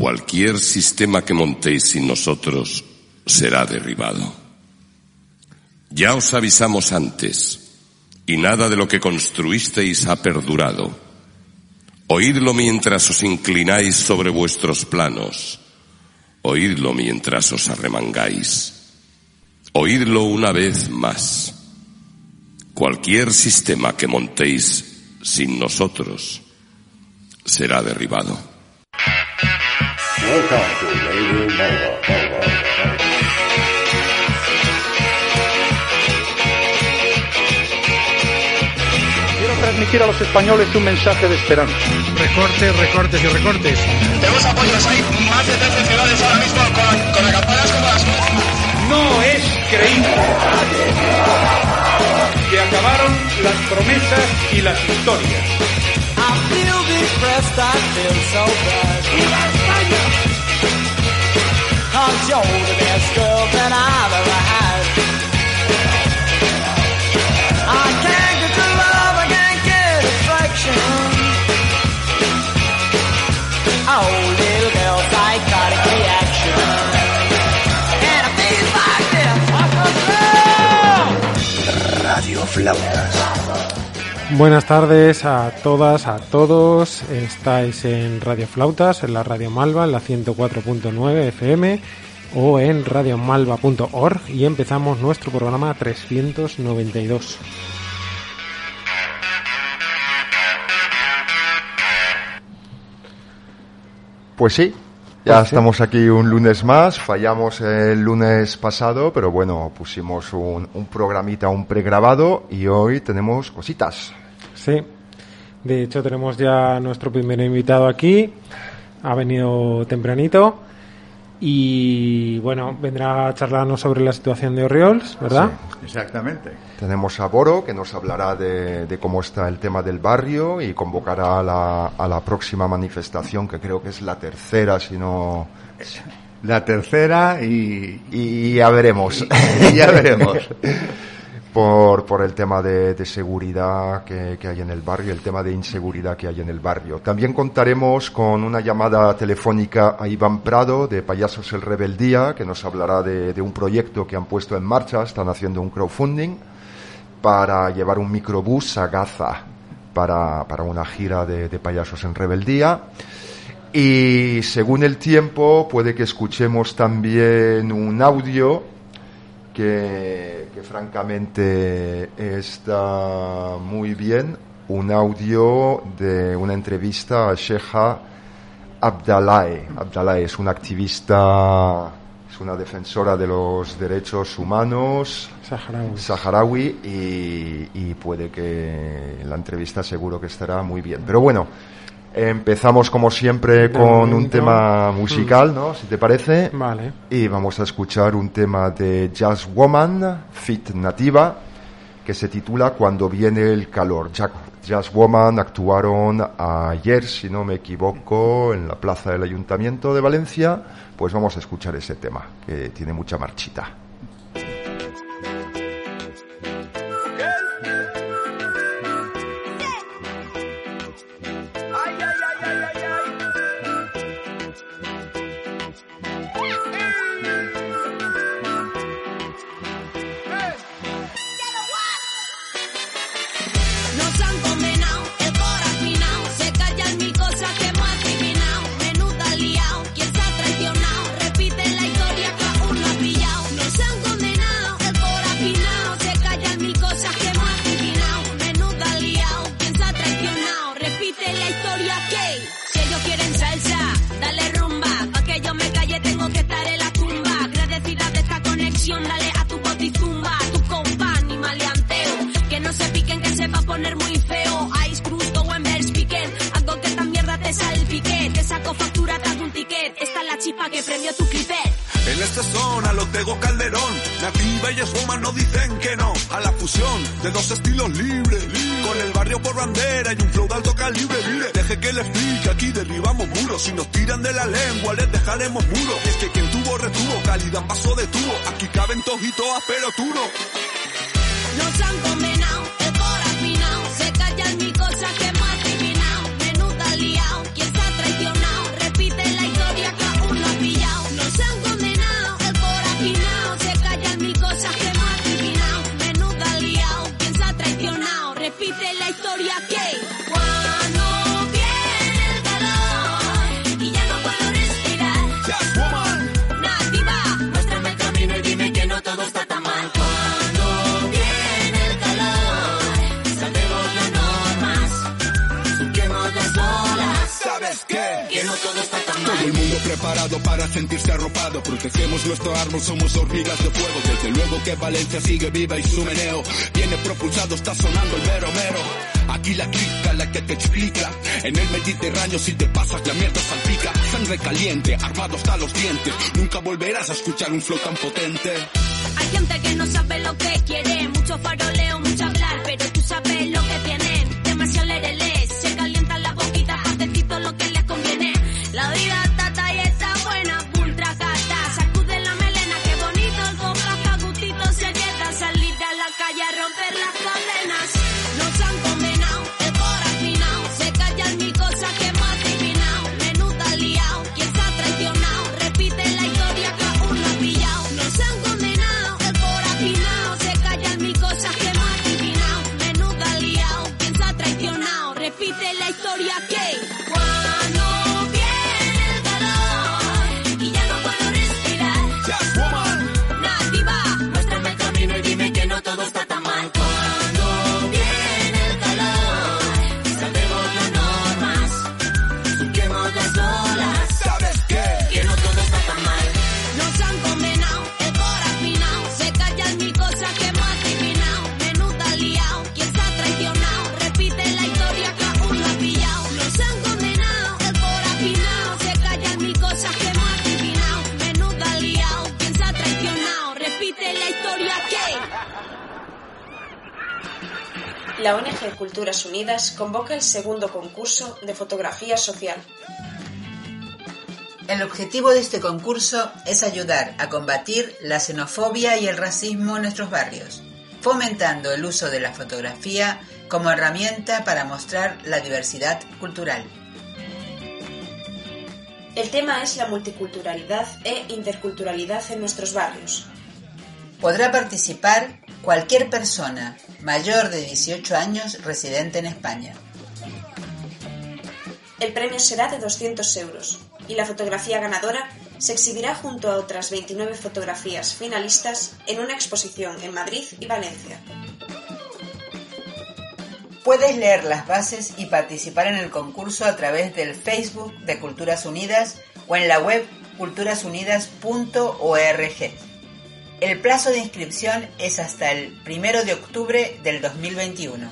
Cualquier sistema que montéis sin nosotros será derribado. Ya os avisamos antes, y nada de lo que construisteis ha perdurado. Oídlo mientras os inclináis sobre vuestros planos. Oídlo mientras os arremangáis. Oídlo una vez más. Cualquier sistema que montéis sin nosotros será derribado. Quiero transmitir a los españoles un mensaje de esperanza. Recortes, recortes y recortes. Tenemos apoyos, hay más de 13 ciudades ahora mismo con acampadas como las nuestras. No es creíble que acabaron las promesas y las historias. ¡Viva España! Radio Flautas. Buenas tardes a todas, a todos. Estáis en Radio Flautas, en la Radio Malva, en la 104.9 FM o en radiomalva.org y empezamos nuestro programa 392. Pues sí, ya estamos aquí un lunes más. Fallamos el lunes pasado, pero bueno, pusimos un programita, un pregrabado y hoy tenemos cositas. Sí, de hecho tenemos ya nuestro primer invitado aquí, ha venido tempranito y bueno, vendrá a charlarnos sobre la situación de Orriols, ¿verdad? Sí, exactamente. Tenemos a Boro, que nos hablará de cómo está el tema del barrio y convocará a la próxima manifestación, que creo que es la tercera, si no... La tercera y ya veremos. Y ya veremos. Por el tema de seguridad que hay en el barrio, el tema de inseguridad que hay en el barrio. También contaremos con una llamada telefónica a Iván Prado de Payasos el Rebeldía, que nos hablará de un proyecto que han puesto en marcha. Están haciendo un crowdfunding para llevar un microbús a Gaza para una gira de Payasos en Rebeldía. Y según el tiempo puede que escuchemos también un audio que francamente está muy bien, un audio de una entrevista a Sheha Abdallah. Abdallah es una activista, es una defensora de los derechos humanos saharaui y puede que la entrevista seguro que estará muy bien. Pero bueno, empezamos como siempre con un tema musical, ¿no? Si te parece. Vale. Y vamos a escuchar un tema de Jazz Woman, Fit Nativa, que se titula Cuando viene el calor. Jazz Woman actuaron ayer, si no me equivoco, en la plaza del Ayuntamiento de Valencia. Pues vamos a escuchar ese tema, que tiene mucha marchita. Si nos tiran de la lengua, les dejaremos muros. Es que quien tuvo, retuvo, calidad paso de tubo. Aquí caben todos y todas, pero tú no. Nos han condenado, el corazón se callan mi cosa que hemos adivinado. Menuda liao, quien se ha traicionado, repite la historia que no todo está tan mal. Todo el mundo preparado para sentirse arropado. Protegemos nuestro árbol, somos hormigas de fuego. Desde luego que Valencia sigue viva y su meneo viene propulsado, está sonando el mero mero. Aquí la clica, la que te explica. En el Mediterráneo si te pasas la mierda salpica. Sangre caliente, armado hasta los dientes. Nunca volverás a escuchar un flow tan potente. Hay gente que no sabe lo que quiere, mucho faroleo, mucho hablar, pero tú sabes lo que tienen. Demasiado lerele, se calientan las boquitas, patecito lo que les conviene. La vida tata y está buena, ultra gata. Sacude la melena, qué bonito el compras, que gustito se queda. Salir a la calle a romper las cadenas. Nos han condenado, el corazón finao. Se callan mis cosas que hemos adivinado. Menuda liao, quien se ha traicionado. Repite la historia que aún no ha pillado. Nos han condenado, el corazón finao. Se callan mis cosas que hemos adivinado. Menuda liao, quien se ha traicionado. Repite la historia que cuando viene el calor y ya no puedo respirar. Yes, woman. Nativa, muéstrame el camino y dime que no todo está tan mal. Cuando viene el calor, salvemos las normas, surquemos las olas. ¿Sabes qué? Que no todo está tan mal. Nos han condenado, el corazón finao. Se callan mis cosas que hemos adivinado. Menuda liao, quien se ha traicionado. Repite la historia que aún no ha pillado. Nos han condenado, el corazón finao. Se callan mis cosas que hemos adivinado. Menuda liao, quien se ha traicionado. Repite la historia que... La ONG Culturas Unidas convoca el segundo concurso de fotografía social. El objetivo de este concurso es ayudar a combatir la xenofobia y el racismo en nuestros barrios, fomentando el uso de la fotografía como herramienta para mostrar la diversidad cultural. El tema es la multiculturalidad e interculturalidad en nuestros barrios. Podrá participar cualquier persona mayor de 18 años residente en España. El premio será de 200 euros y la fotografía ganadora se exhibirá junto a otras 29 fotografías finalistas en una exposición en Madrid y Valencia. Puedes leer las bases y participar en el concurso a través del Facebook de Culturas Unidas o en la web culturasunidas.org. El plazo de inscripción es hasta el 1 de octubre del 2021.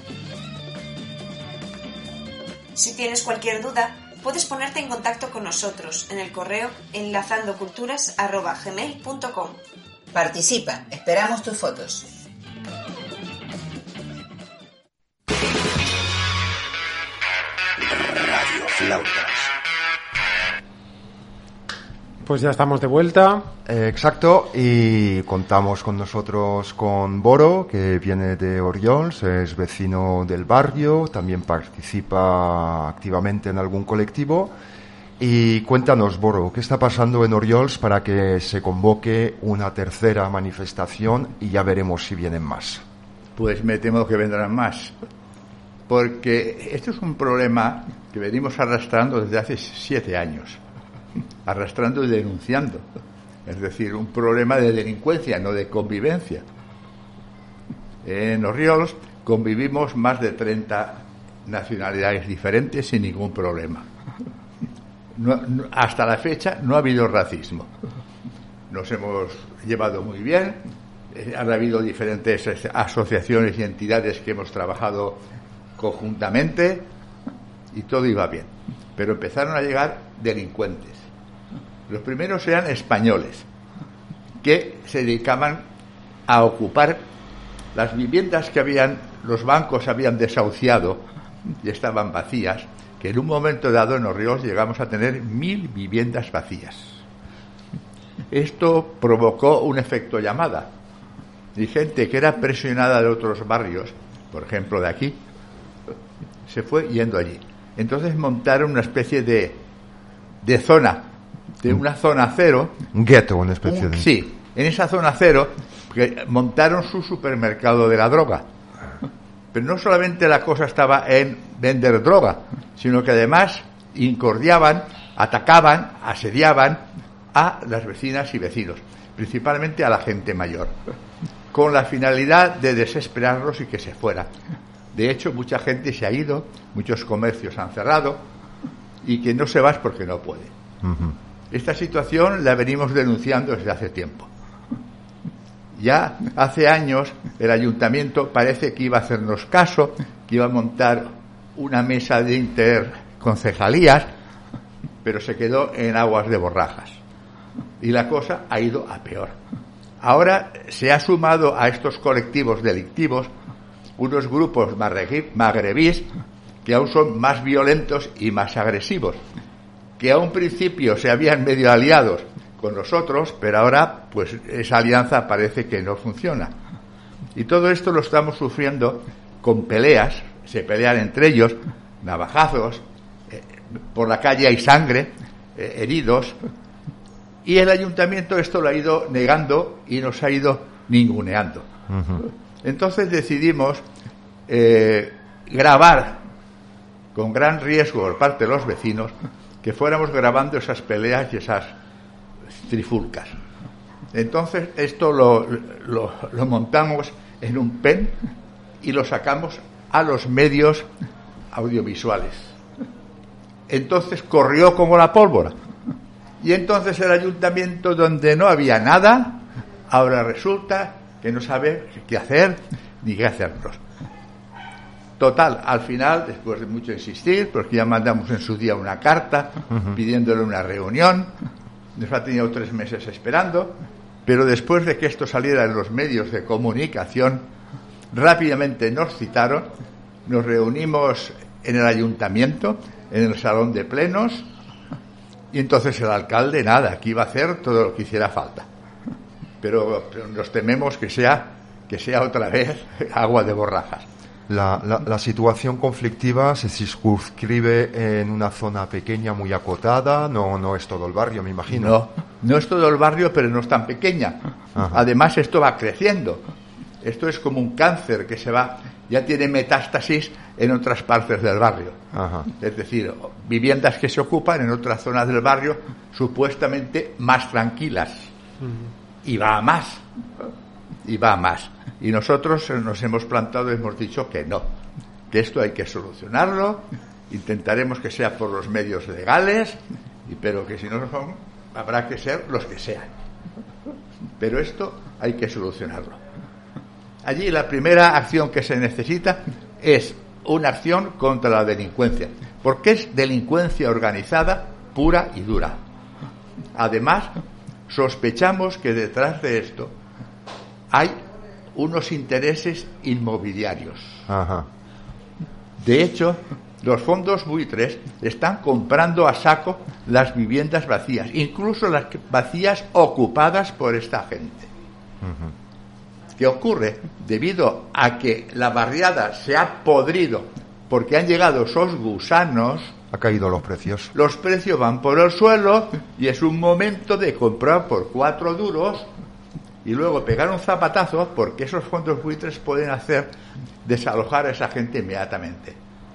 Si tienes cualquier duda, puedes ponerte en contacto con nosotros en el correo enlazandoculturas@gmail.com. Participa, esperamos tus fotos. Radio Flautas. Pues ya estamos de vuelta. Exacto, y contamos con nosotros con Boro, que viene de Oriols, es vecino del barrio, también participa activamente en algún colectivo. Y cuéntanos, Boro, ¿qué está pasando en Oriols para que se convoque una tercera manifestación y ya veremos si vienen más? Pues me temo que vendrán más, porque esto es un problema que venimos arrastrando desde hace 7 años. Arrastrando y denunciando, es decir, un problema de delincuencia, no de convivencia. En Oriols convivimos más de 30 nacionalidades diferentes sin ningún problema. Hasta la fecha no ha habido racismo. Nos hemos llevado muy bien, han habido diferentes asociaciones y entidades que hemos trabajado conjuntamente y todo iba bien. Pero empezaron a llegar delincuentes. Los primeros eran españoles, que se dedicaban a ocupar las viviendas que los bancos habían desahuciado y estaban vacías, que en un momento dado en Oriols llegamos a tener 1000 viviendas vacías. Esto provocó un efecto llamada, y gente que era presionada de otros barrios, por ejemplo de aquí, se fue yendo allí. Entonces montaron una especie de zona, de una zona cero. Un gueto, una especie de... Sí, en esa zona cero que montaron su supermercado de la droga. Pero no solamente la cosa estaba en vender droga, sino que además incordiaban, atacaban, asediaban a las vecinas y vecinos, principalmente a la gente mayor, con la finalidad de desesperarlos y que se fueran. De hecho, mucha gente se ha ido, muchos comercios han cerrado y quien no se va es porque no puede. Esta situación la venimos denunciando desde hace tiempo. Ya hace años el ayuntamiento parece que iba a hacernos caso, que iba a montar una mesa de interconcejalías, pero se quedó en aguas de borrajas. Y la cosa ha ido a peor. Ahora se ha sumado a estos colectivos delictivos unos grupos magrebíes que aún son más violentos y más agresivos, que a un principio se habían medio aliados con nosotros, pero ahora pues esa alianza parece que no funciona. Y todo esto lo estamos sufriendo con peleas, se pelean entre ellos, navajazos, por la calle hay sangre, heridos, y el ayuntamiento esto lo ha ido negando y nos ha ido ninguneando. Entonces decidimos grabar con gran riesgo por parte de los vecinos que fuéramos grabando esas peleas y esas trifulcas. Entonces esto lo montamos en un pen y lo sacamos a los medios audiovisuales. Entonces corrió como la pólvora. Y entonces el ayuntamiento, donde no había nada, ahora resulta que no sabe qué hacer ni qué hacernos. Total, al final, después de mucho insistir, porque ya mandamos en su día una carta pidiéndole una reunión, nos ha tenido 3 meses esperando, pero después de que esto saliera en los medios de comunicación, rápidamente nos citaron, nos reunimos en el ayuntamiento, en el salón de plenos, y entonces el alcalde, nada, que iba a hacer todo lo que hiciera falta. Pero nos tememos que sea otra vez agua de borrajas. La situación conflictiva se circunscribe en una zona pequeña, muy acotada, no es todo el barrio, me imagino. No es todo el barrio, pero no es tan pequeña. Ajá. Además, esto va creciendo. Esto es como un cáncer que ya tiene metástasis en otras partes del barrio. Ajá. Es decir, viviendas que se ocupan en otras zonas del barrio supuestamente más tranquilas. Y va a más. Y nosotros nos hemos plantado y hemos dicho que no, que esto hay que solucionarlo, intentaremos que sea por los medios legales, pero que si no son, habrá que ser los que sean. Pero esto hay que solucionarlo. Allí la primera acción que se necesita es una acción contra la delincuencia, porque es delincuencia organizada, pura y dura. Además, sospechamos que detrás de esto hay unos intereses inmobiliarios. Ajá. De hecho, los fondos buitres están comprando a saco las viviendas vacías, incluso las vacías ocupadas por esta gente. ¿Qué ocurre? Debido a que la barriada se ha podrido porque han llegado esos gusanos, ha caído los precios. Los precios van por el suelo y es un momento de comprar por 4 duros y luego pegar un zapatazo, porque esos fondos buitres pueden hacer desalojar a esa gente inmediatamente.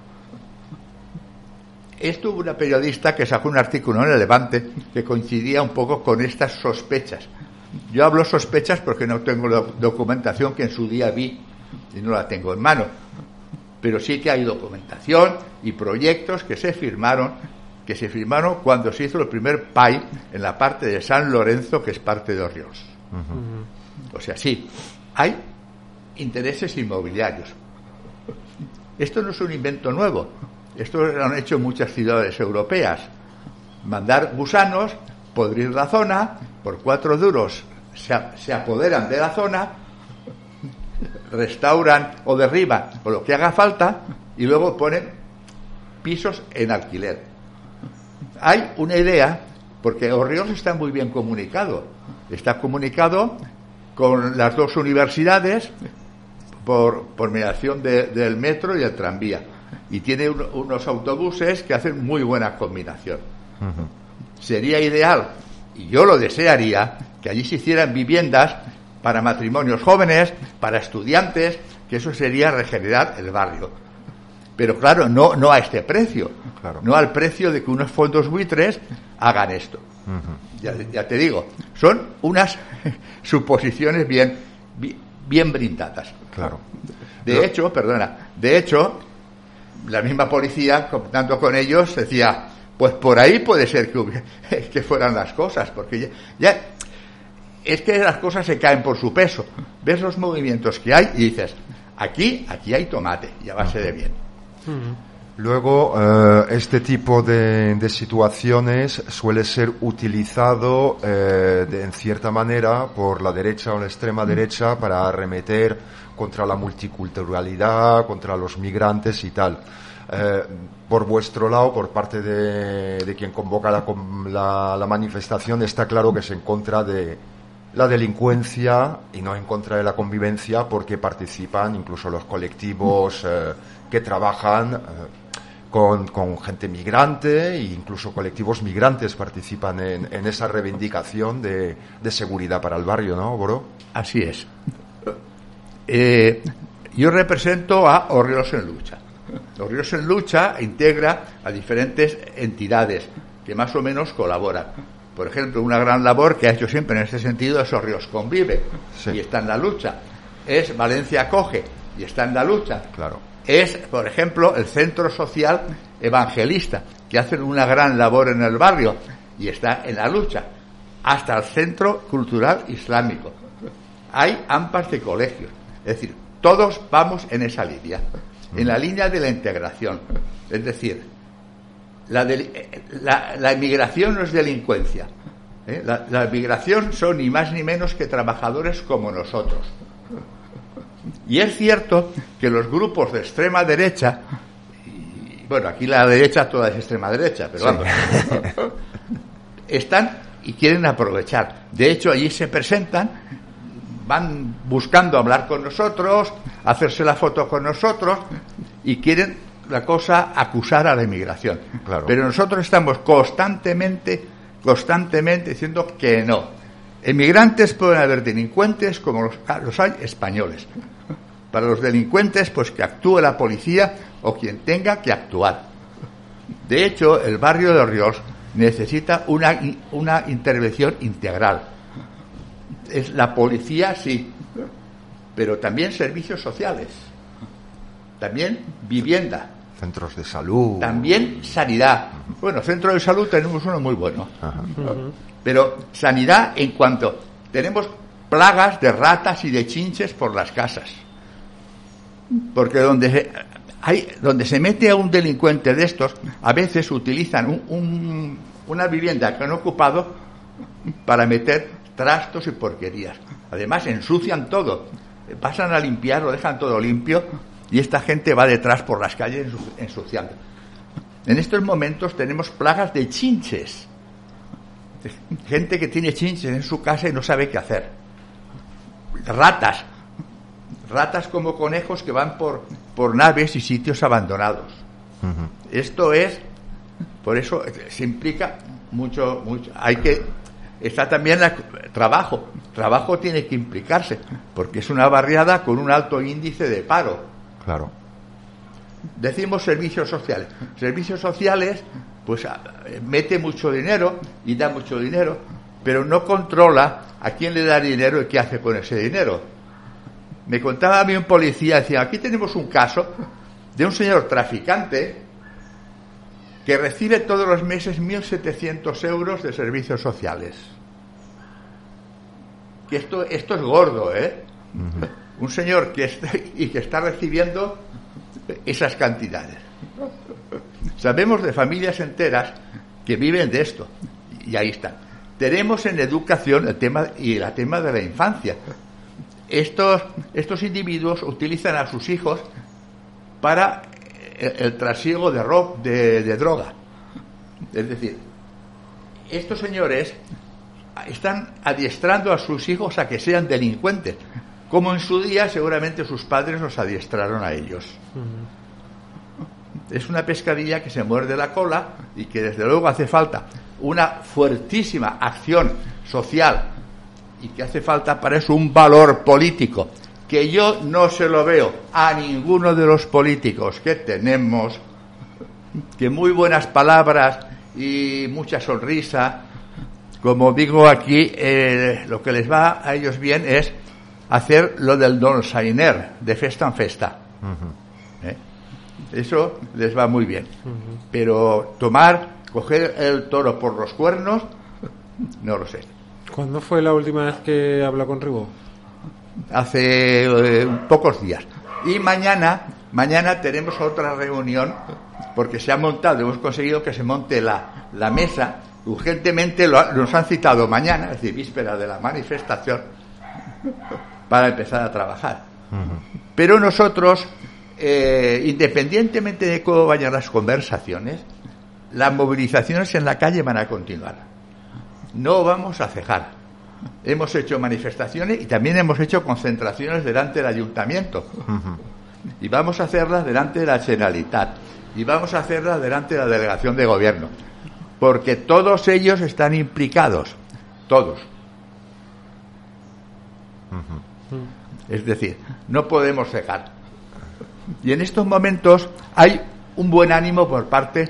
Esto hubo una periodista que sacó un artículo en El Levante que coincidía un poco con estas sospechas. Yo hablo sospechas porque no tengo la documentación que en su día vi y no la tengo en mano, pero sí que hay documentación y proyectos que se firmaron cuando se hizo el primer PAI en la parte de San Lorenzo, que es parte de Orriols. O sea, sí, hay intereses inmobiliarios. Esto no es un invento nuevo, esto lo han hecho muchas ciudades europeas. Mandar gusanos, podrir la zona, por 4 duros se apoderan de la zona, restauran o derriban o lo que haga falta y luego ponen pisos en alquiler. Hay una idea, porque Orriols está muy bien comunicado. Está comunicado con las 2 universidades por mediación del metro y el tranvía. Y tiene unos autobuses que hacen muy buena combinación. Sería ideal, y yo lo desearía, que allí se hicieran viviendas para matrimonios jóvenes, para estudiantes, que eso sería regenerar el barrio. Pero claro, no a este precio. Claro. No al precio de que unos fondos buitres hagan esto. Ya te digo, son unas suposiciones bien brindadas. Claro. De hecho, la misma policía, contando con ellos, decía, Pues por ahí puede ser que fueran las cosas, porque ya es que las cosas se caen por su peso. Ves los movimientos que hay y dices, aquí hay tomate, ya va a ser de bien. Luego, este tipo de situaciones suele ser utilizado en cierta manera por la derecha o la extrema derecha para arremeter contra la multiculturalidad, contra los migrantes y tal. Por vuestro lado, por parte de quien convoca la manifestación, está claro que es en contra de la delincuencia y no en contra de la convivencia, porque participan incluso los colectivos que trabajan con gente migrante, e incluso colectivos migrantes participan en esa reivindicación de seguridad para el barrio, ¿no, Boró? Así es. Yo represento a Orriols en Lucha. Orriols en Lucha integra a diferentes entidades que más o menos colaboran. Por ejemplo, una gran labor que ha hecho siempre en este sentido es Orriols Convive, sí, y está en la lucha. Es Valencia Acoge y está en la lucha. Claro. Es, por ejemplo, el Centro Social Evangelista, que hacen una gran labor en el barrio y está en la lucha. Hasta el Centro Cultural Islámico. Hay AMPAs de colegios. Es decir, todos vamos en esa línea, en la línea de la integración. Es decir, la inmigración no es delincuencia. La inmigración son ni más ni menos que trabajadores como nosotros. Y es cierto que los grupos de extrema derecha, y bueno, aquí la derecha toda es extrema derecha, pero vamos, están y quieren aprovechar. De hecho, allí se presentan, van buscando hablar con nosotros, hacerse la foto con nosotros y quieren la cosa acusar a la inmigración. Claro. Pero nosotros estamos constantemente diciendo que no. Emigrantes pueden haber delincuentes como los hay españoles. Para los delincuentes, pues que actúe la policía o quien tenga que actuar. De hecho, el barrio de Orriols necesita una intervención integral. Es la policía, sí, pero también servicios sociales, también vivienda, centros de salud, también sanidad. Bueno, centro de salud tenemos uno muy bueno. Ajá. Pero sanidad en cuanto tenemos plagas de ratas y de chinches por las casas, porque donde se mete a un delincuente de estos, a veces utilizan una vivienda que han ocupado para meter trastos y porquerías. Además ensucian todo, pasan a limpiar, lo dejan todo limpio y esta gente va detrás por las calles ensuciando. En estos momentos tenemos plagas de chinches, gente que tiene chinches en su casa y no sabe qué hacer. Ratas como conejos que van por naves y sitios abandonados. Uh-huh. Esto es, por eso se implica mucho. Está también trabajo tiene que implicarse, porque es una barriada con un alto índice de paro. Claro. Decimos servicios sociales. Servicios sociales, pues mete mucho dinero y da mucho dinero, pero no controla a quién le da dinero y qué hace con ese dinero. Me contaba a mí un policía, decía, aquí tenemos un caso de un señor traficante que recibe todos los meses 1.700 euros de servicios sociales. Que esto es gordo, ¿eh? Uh-huh. Un señor que está recibiendo esas cantidades. Sabemos de familias enteras que viven de esto, y ahí está. Tenemos en educación el tema de la infancia. Estos individuos utilizan a sus hijos para el trasiego de droga. Es decir, estos señores están adiestrando a sus hijos a que sean delincuentes, como en su día seguramente sus padres los adiestraron a ellos. Es una pescadilla que se muerde la cola y que desde luego hace falta una fuertísima acción social y que hace falta para eso un valor político que yo no se lo veo a ninguno de los políticos que tenemos, que muy buenas palabras y mucha sonrisa, como digo aquí, lo que les va a ellos bien es hacer lo del dolçainer, de festa en festa. Uh-huh. Eso les va muy bien. Uh-huh. Pero tomar coger el toro por los cuernos, no lo sé. ¿Cuándo fue la última vez que habló con Ribó? Hace pocos días. Y mañana tenemos otra reunión, porque se ha montado, hemos conseguido que se monte la mesa. Urgentemente nos han citado mañana, es decir, víspera de la manifestación, para empezar a trabajar. Pero nosotros, independientemente de cómo vayan las conversaciones, las movilizaciones en la calle van a continuar. No vamos a cejar. Hemos hecho manifestaciones y también hemos hecho concentraciones delante del ayuntamiento. Y vamos a hacerlas delante de la Generalitat. Y vamos a hacerlas delante de la delegación de gobierno. Porque todos ellos están implicados. Todos. Es decir, no podemos cejar. Y en estos momentos hay un buen ánimo por parte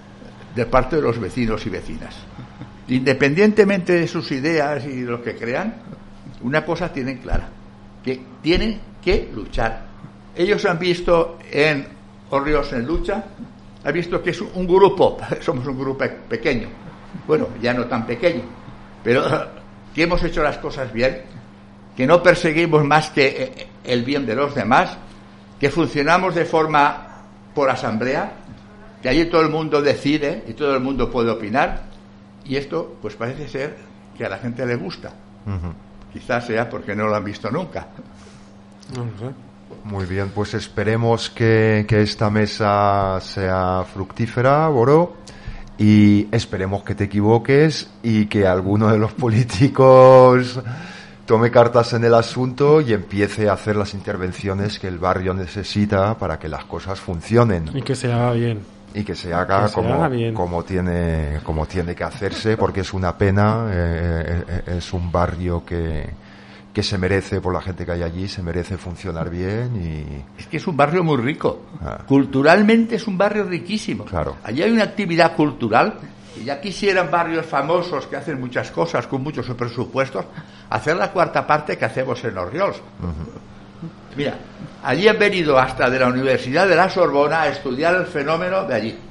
de los vecinos y vecinas. Independientemente de sus ideas y lo que crean, una cosa tienen clara, que tienen que luchar. Ellos han visto en Orriols en lucha, han visto que es un grupo, somos un grupo pequeño, bueno, ya no tan pequeño, pero que hemos hecho las cosas bien, que no perseguimos más que el bien de los demás, que funcionamos de forma por asamblea, que allí todo el mundo decide y todo el mundo puede opinar. Y esto, pues parece ser que a la gente le gusta. Quizás sea porque no lo han visto nunca. No sé. Muy bien, pues esperemos que esta mesa sea fructífera, Boro, y esperemos que te equivoques y que alguno de los políticos tome cartas en el asunto y empiece a hacer las intervenciones que el barrio necesita para que las cosas funcionen. Y que se haga bien. Y que se haga como tiene que hacerse, porque es una pena, es un barrio que se merece, por la gente que hay allí, se merece funcionar bien. Y es que es un barrio muy rico. Culturalmente es un barrio riquísimo. Claro. Allí hay una actividad cultural, y ya quisieran barrios famosos que hacen muchas cosas con muchos presupuestos, hacer la cuarta parte que hacemos en Orriols. Mira, allí han venido hasta de la Universidad de la Sorbona a estudiar el fenómeno de allí.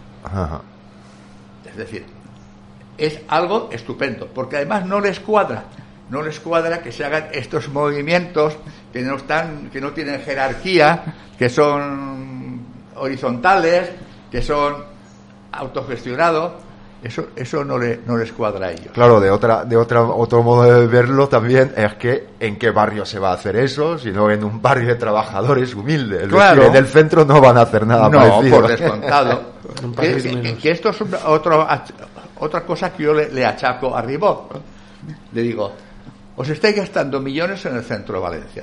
Es decir, es algo estupendo, porque además no les cuadra que se hagan estos movimientos que no tienen jerarquía, que son horizontales, que son autogestionados. Eso no les cuadra a ellos. Claro, otro modo de verlo también es que en qué barrio se va a hacer eso, sino en un barrio de trabajadores humildes. Claro. En el centro no van a hacer nada parecido. No, por descontado. que esto es otra cosa que yo le achaco a Ribó. Le digo, os estáis gastando millones en el centro de Valencia.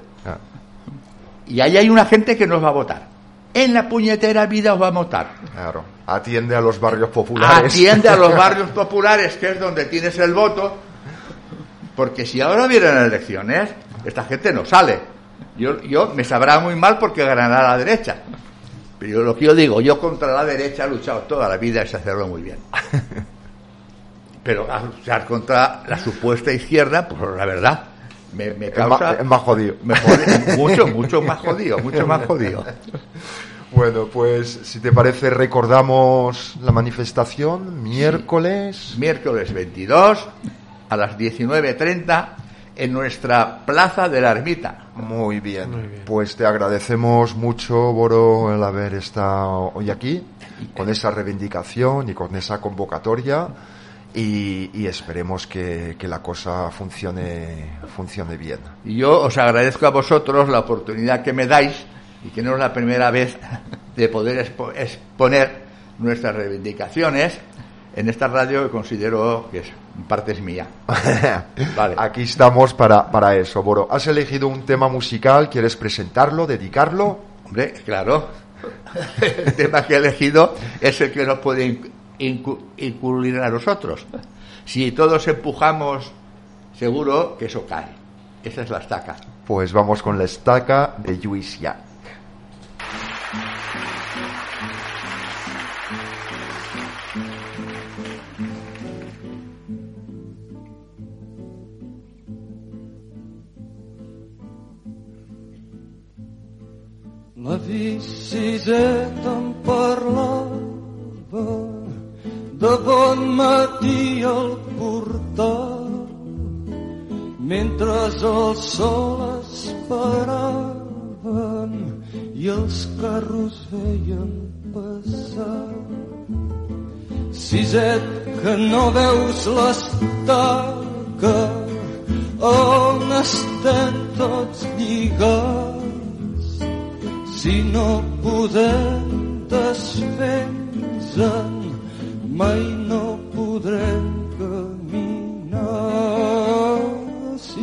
Y ahí hay una gente que nos va a votar. En la puñetera vida os va a votar. Claro. Atiende a los barrios populares. Atiende a los barrios populares, que es donde tienes el voto. Porque si ahora hubieran elecciones, esta gente no sale. Yo me sabrá muy mal porque ganará la derecha. Pero lo que yo digo, yo contra la derecha he luchado toda la vida y sé hacerlo muy bien. Pero a luchar contra la supuesta izquierda, pues la verdad, me causa... Es más jodido. Mucho más jodido. Bueno, pues si te parece recordamos la manifestación miércoles 22 a las 19:30 en nuestra plaza de la Ermita. Muy bien. Pues te agradecemos mucho, Boro, el haber estado hoy aquí con esa reivindicación y con esa convocatoria, y esperemos que la cosa funcione bien. Y yo os agradezco a vosotros la oportunidad que me dais, y que no es la primera vez de poder exponer nuestras reivindicaciones en esta radio, que considero que en parte es mía. Vale. Aquí estamos para eso, Boro. ¿Has elegido un tema musical? ¿Quieres presentarlo, dedicarlo? Hombre, claro. El tema que he elegido es el que nos puede incluir a nosotros. Si todos empujamos, seguro que eso cae. Esa es la estaca. Pues vamos con la estaca de Lluís Llach. La visita em parlava de bon matí al portal, mentre el sol esperaven i els carros veien passar. Siset, que no veus l'estaca on estem tots lligats, si no podem desfer-nos-en mai no podrem caminar. Si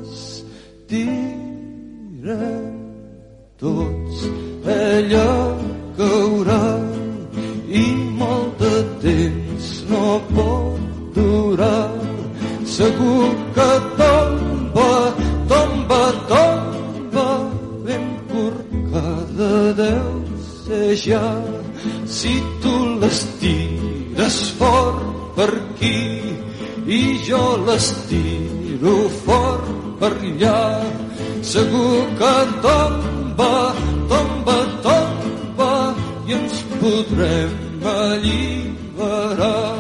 estirem tots ella caurà i molt de temps no pot durar. Segur que tomba, tomba, tomba, ben corcada deu ser ja. Si tu l'estires fort per aquí i jo l'estiro fort per allà, segur que tomba, tomba, tomba i ens podrem alliberar.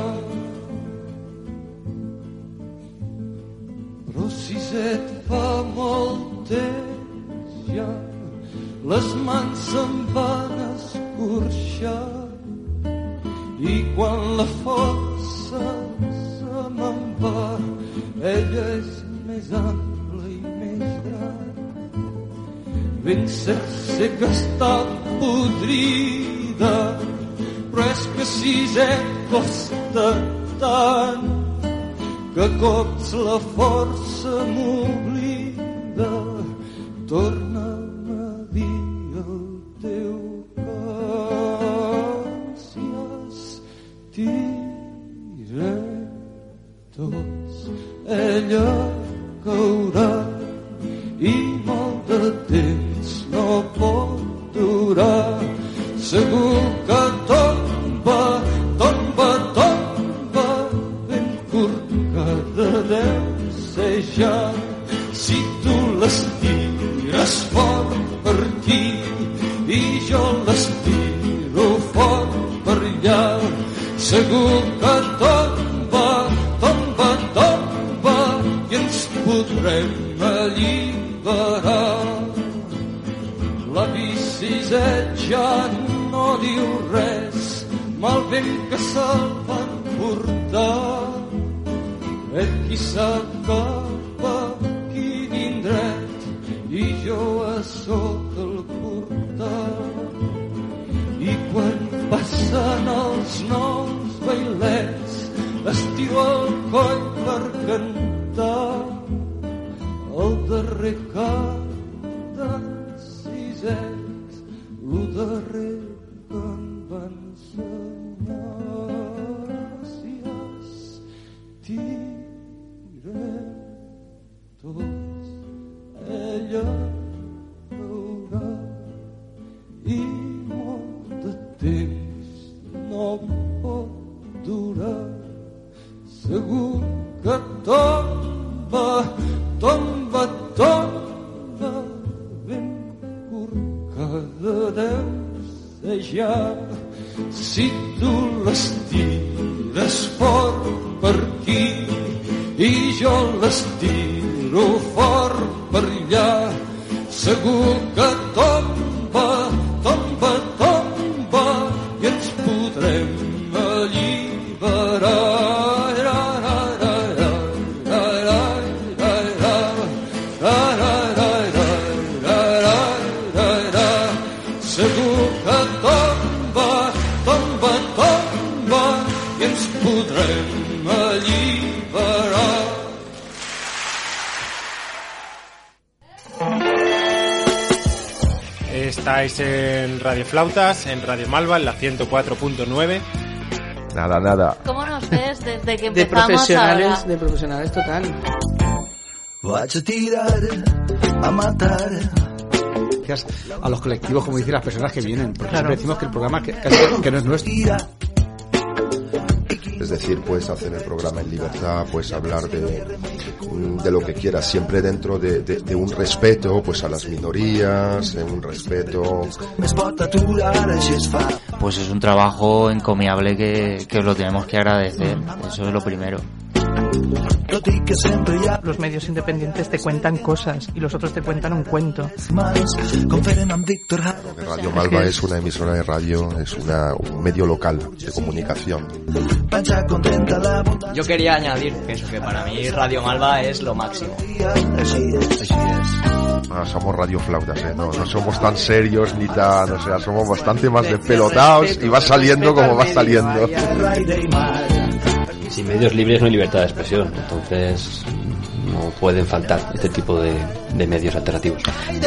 Però si et fa molt temps ja les mans se'n van escorxar i quan la força se me'n va, ella és més ampla i més gran. Ben cert sé que està podrida, però és que si et costa tant que cops la força m'oblida. Torna'm a dir el teu cos si estirem tots ella caurà i molt de temps no pot durar. Segur que tomba, tomba, tomba, ben corcada deu ser ja. Si tu l'estires fort per aquí i jo l'estiro fort per allà, segur que tomba, tomba, tomba i ens podrem alliberar. La Siset ja no diu res, mal vent que se'l van portar. Qui sap cap a quin indret i jo a sota el portal. I quan passen els nous bailets estiro el coll per cantar el darrer cant d'en Siset, lo darrer que em va ensenyar. Si estirem tots ella caurà i molt de temps no pot durar. Segur que tomba, tomba, tomba, ben corcada deu ser ja. Si tu l'estires fort per aquí i jo l'estiro fort per allà, segur que tomba, tomba, tomba i ens podrem alliberar. Segur que tomba, tomba, tomba i ens podrem alliberar. Estáis en Radio Flautas, en Radio Malva, en la 104.9. Nada. ¿Cómo nos ves desde que empezamos ahora? De profesionales total. Vaig a tirar, a matar. A los colectivos, como dicen las personas que vienen, porque siempre decimos que el programa que no es nuestro. Es decir, puedes hacer el programa en libertad, puedes hablar de lo que quieras, siempre dentro de un respeto pues a las minorías, de un respeto. Pues es un trabajo encomiable que os lo tenemos que agradecer, eso es lo primero. Los medios independientes te cuentan cosas y los otros te cuentan un cuento. Radio Malva es una emisora de radio, es un medio local de comunicación. Yo quería añadir que para mí Radio Malva es lo máximo. Somos radioflautas, no somos tan serios ni tan, o sea, somos bastante más despelotados y va saliendo como va saliendo. Sin medios libres no hay libertad de expresión, entonces no pueden faltar este tipo de medios alternativos.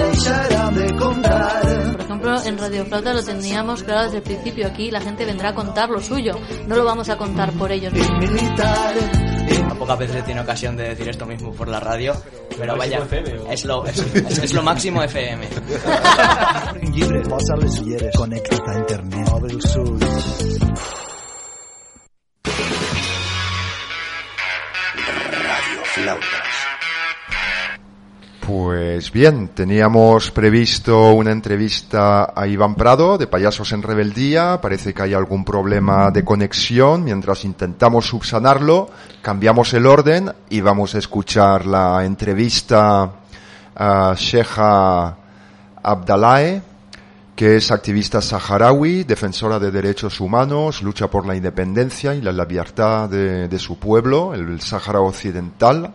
Por ejemplo, en Radio Flauta lo teníamos claro desde el principio. Aquí la gente vendrá a contar lo suyo, no lo vamos a contar por ellos. A pocas veces he tenido ocasión de decir esto mismo por la radio, pero vaya, es lo máximo FM. Connecta't a internet. Obre els ulls. Pues bien, teníamos previsto una entrevista a Iván Prado de Payasos en Rebeldía. Parece que hay algún problema de conexión. Mientras intentamos subsanarlo, cambiamos el orden y vamos a escuchar la entrevista a Sheikha Abdalae, que es activista saharaui, defensora de derechos humanos, lucha por la independencia y la libertad de su pueblo, el Sáhara Occidental,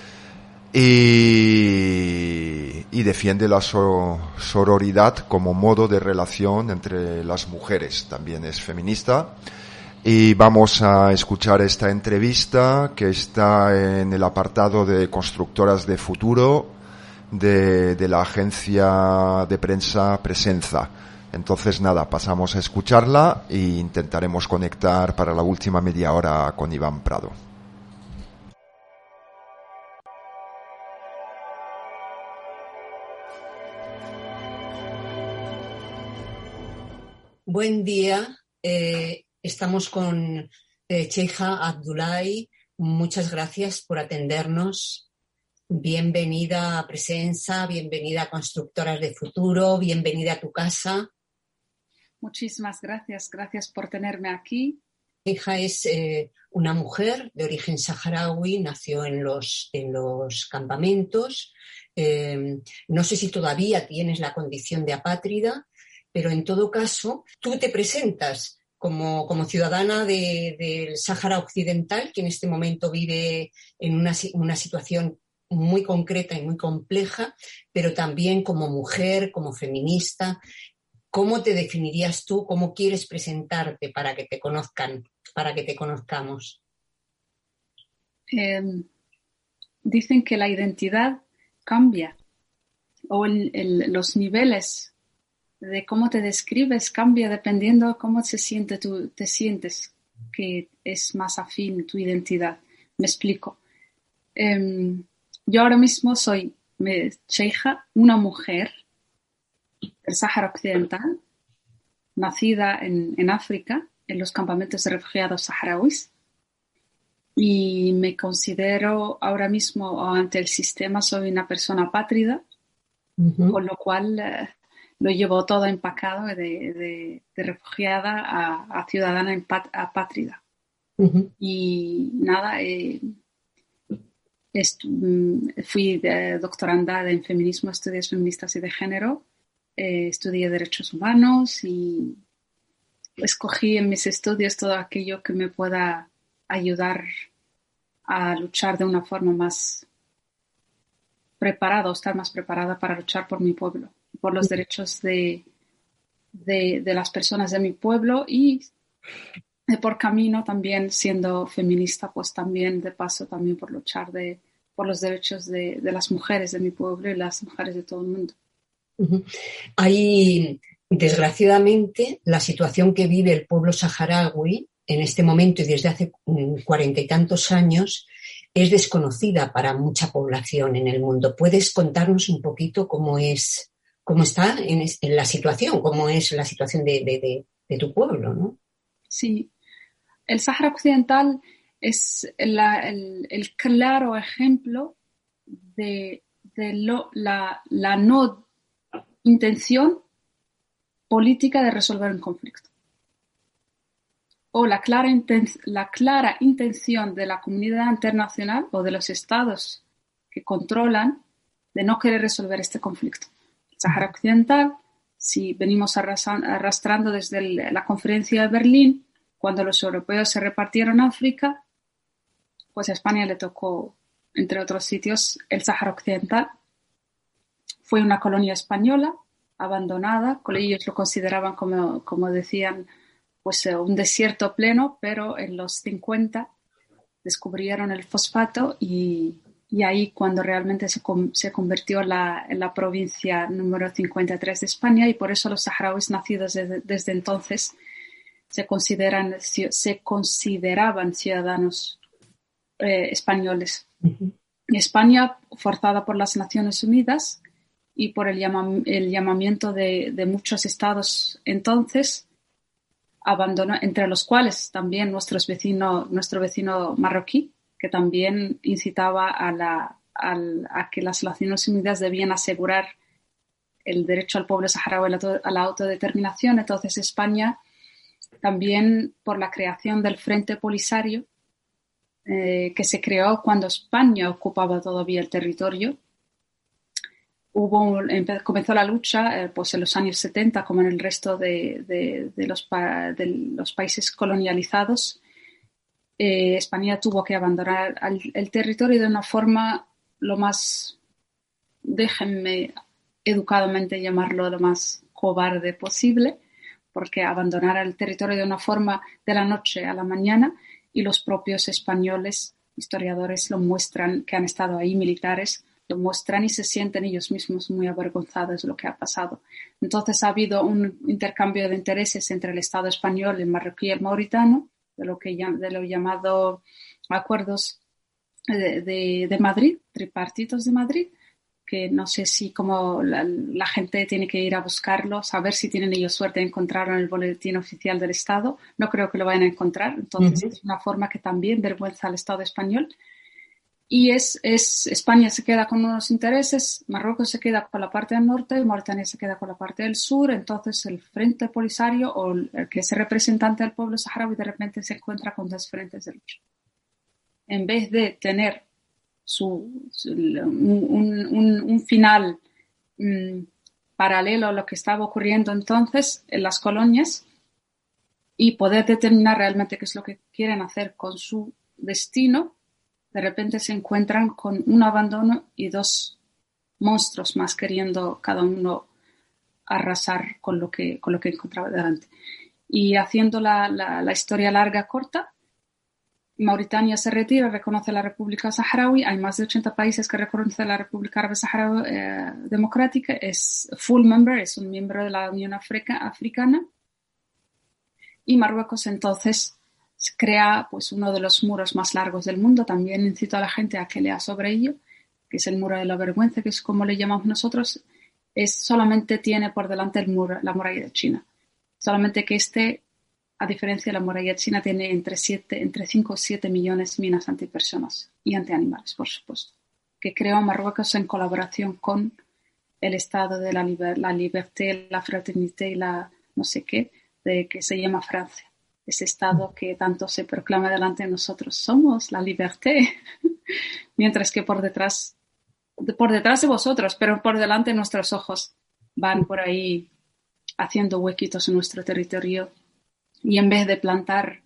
y defiende la sororidad como modo de relación entre las mujeres. También es feminista. Y vamos a escuchar esta entrevista que está en el apartado de Constructoras de Futuro de la agencia de prensa Presenza. Entonces nada, pasamos a escucharla e intentaremos conectar para la última media hora con Iván Prado. Buen día, estamos con Sheikha Abdalae. Muchas gracias por atendernos. Bienvenida a Presenza, bienvenida a Constructoras de Futuro, bienvenida a tu casa. Muchísimas gracias por tenerme aquí. Sheikha es una mujer de origen saharaui, nació en los campamentos. No sé si todavía tienes la condición de apátrida, pero en todo caso, tú te presentas como ciudadana del Sáhara Occidental, que en este momento vive en una situación muy concreta y muy compleja, pero también como mujer, como feminista. ¿Cómo te definirías tú? ¿Cómo quieres presentarte para que te conozcan, para que te conozcamos? Dicen que la identidad cambia o los niveles de cómo te describes cambia dependiendo de cómo te sientes que es más afín tu identidad. Me explico. Yo ahora mismo soy Sheikha, una mujer del Sáhara Occidental, nacida en África, en los campamentos de refugiados saharauis, y me considero ahora mismo ante el sistema soy una persona apátrida, con lo cual lo llevo todo empacado de refugiada a ciudadana apátrida. Y nada, fui doctoranda en feminismo, estudios feministas y de género, estudié derechos humanos y escogí en mis estudios todo aquello que me pueda ayudar a luchar de una forma más preparada, o estar más preparada para luchar por mi pueblo, por los derechos de las personas de mi pueblo y por camino también siendo feminista, pues también de paso también por luchar por los derechos de las mujeres de mi pueblo y las mujeres de todo el mundo. Hay, desgraciadamente, la situación que vive el pueblo saharaui en este momento y desde hace 40 y tantos años es desconocida para mucha población en el mundo. ¿Puedes contarnos un poquito cómo está en la situación, cómo es la situación de tu pueblo, ¿no? Sí. el Sáhara Occidental es el claro ejemplo de la no intención política de resolver un conflicto. O la clara intención de la comunidad internacional o de los estados que controlan de no querer resolver este conflicto. El Sáhara Occidental, si venimos arrastrando desde la conferencia de Berlín, cuando los europeos se repartieron África, pues a España le tocó, entre otros sitios, el Sáhara Occidental. Fue una colonia española abandonada, ellos lo consideraban como decían, pues un desierto pleno, pero en los 50 descubrieron el fosfato y ahí cuando realmente se convirtió en la provincia número 53 de España, y por eso los saharauis nacidos desde entonces se consideraban ciudadanos españoles. Uh-huh. España, forzada por las Naciones Unidas y por el llamamiento de muchos estados entonces, abandonó, entre los cuales también nuestro vecino marroquí, que también incitaba a que las Naciones Unidas debían asegurar el derecho al pueblo saharaui a la autodeterminación. Entonces España, también por la creación del Frente Polisario, que se creó cuando España ocupaba todavía el territorio, comenzó la lucha pues en los años 70, como en el resto de los países colonializados. España tuvo que abandonar el territorio de una forma lo más, déjenme educadamente llamarlo, lo más cobarde posible, porque abandonar el territorio de una forma de la noche a la mañana, y los propios españoles, historiadores, lo muestran, que han estado ahí, militares, lo muestran y se sienten ellos mismos muy avergonzados de lo que ha pasado. Entonces ha habido un intercambio de intereses entre el Estado español, el marroquí y el mauritano, de lo llamado acuerdos de Madrid, tripartitos de Madrid, que no sé si como la gente tiene que ir a buscarlos, a ver si tienen ellos suerte de encontrarlo en el boletín oficial del Estado. No creo que lo vayan a encontrar, entonces es una forma que también vergüenza al Estado español. Y España se queda con unos intereses, Marruecos se queda con la parte del norte, Mauritania se queda con la parte del sur. Entonces el Frente Polisario, o el que es el representante del pueblo saharaui, de repente se encuentra con dos frentes de lucha. En vez de tener un final paralelo a lo que estaba ocurriendo entonces en las colonias y poder determinar realmente qué es lo que quieren hacer con su destino, de repente se encuentran con un abandono y dos monstruos más queriendo cada uno arrasar con lo que encontraba delante. Y haciendo la historia larga corta, Mauritania se retira, reconoce la República Saharaui. Hay más de 80 países que reconocen la República Árabe Saharaui Democrática. Es full member, es un miembro de la Unión Africana. Y Marruecos entonces crea pues uno de los muros más largos del mundo. También incito a la gente a que lea sobre ello, que es el muro de la vergüenza, que es como le llamamos nosotros. Solamente tiene por delante la muralla de China. Solamente que a diferencia de la muralla china, tiene entre 5 o 7 millones de minas antipersonas y antianimales, por supuesto, que creó Marruecos en colaboración con el Estado de la liberté, la fraternité y la no sé qué, que se llama Francia. Ese Estado que tanto se proclama delante de nosotros, somos la liberté, mientras que por detrás de vosotros, pero por delante de nuestros ojos, van por ahí haciendo huequitos en nuestro territorio. Y en vez de plantar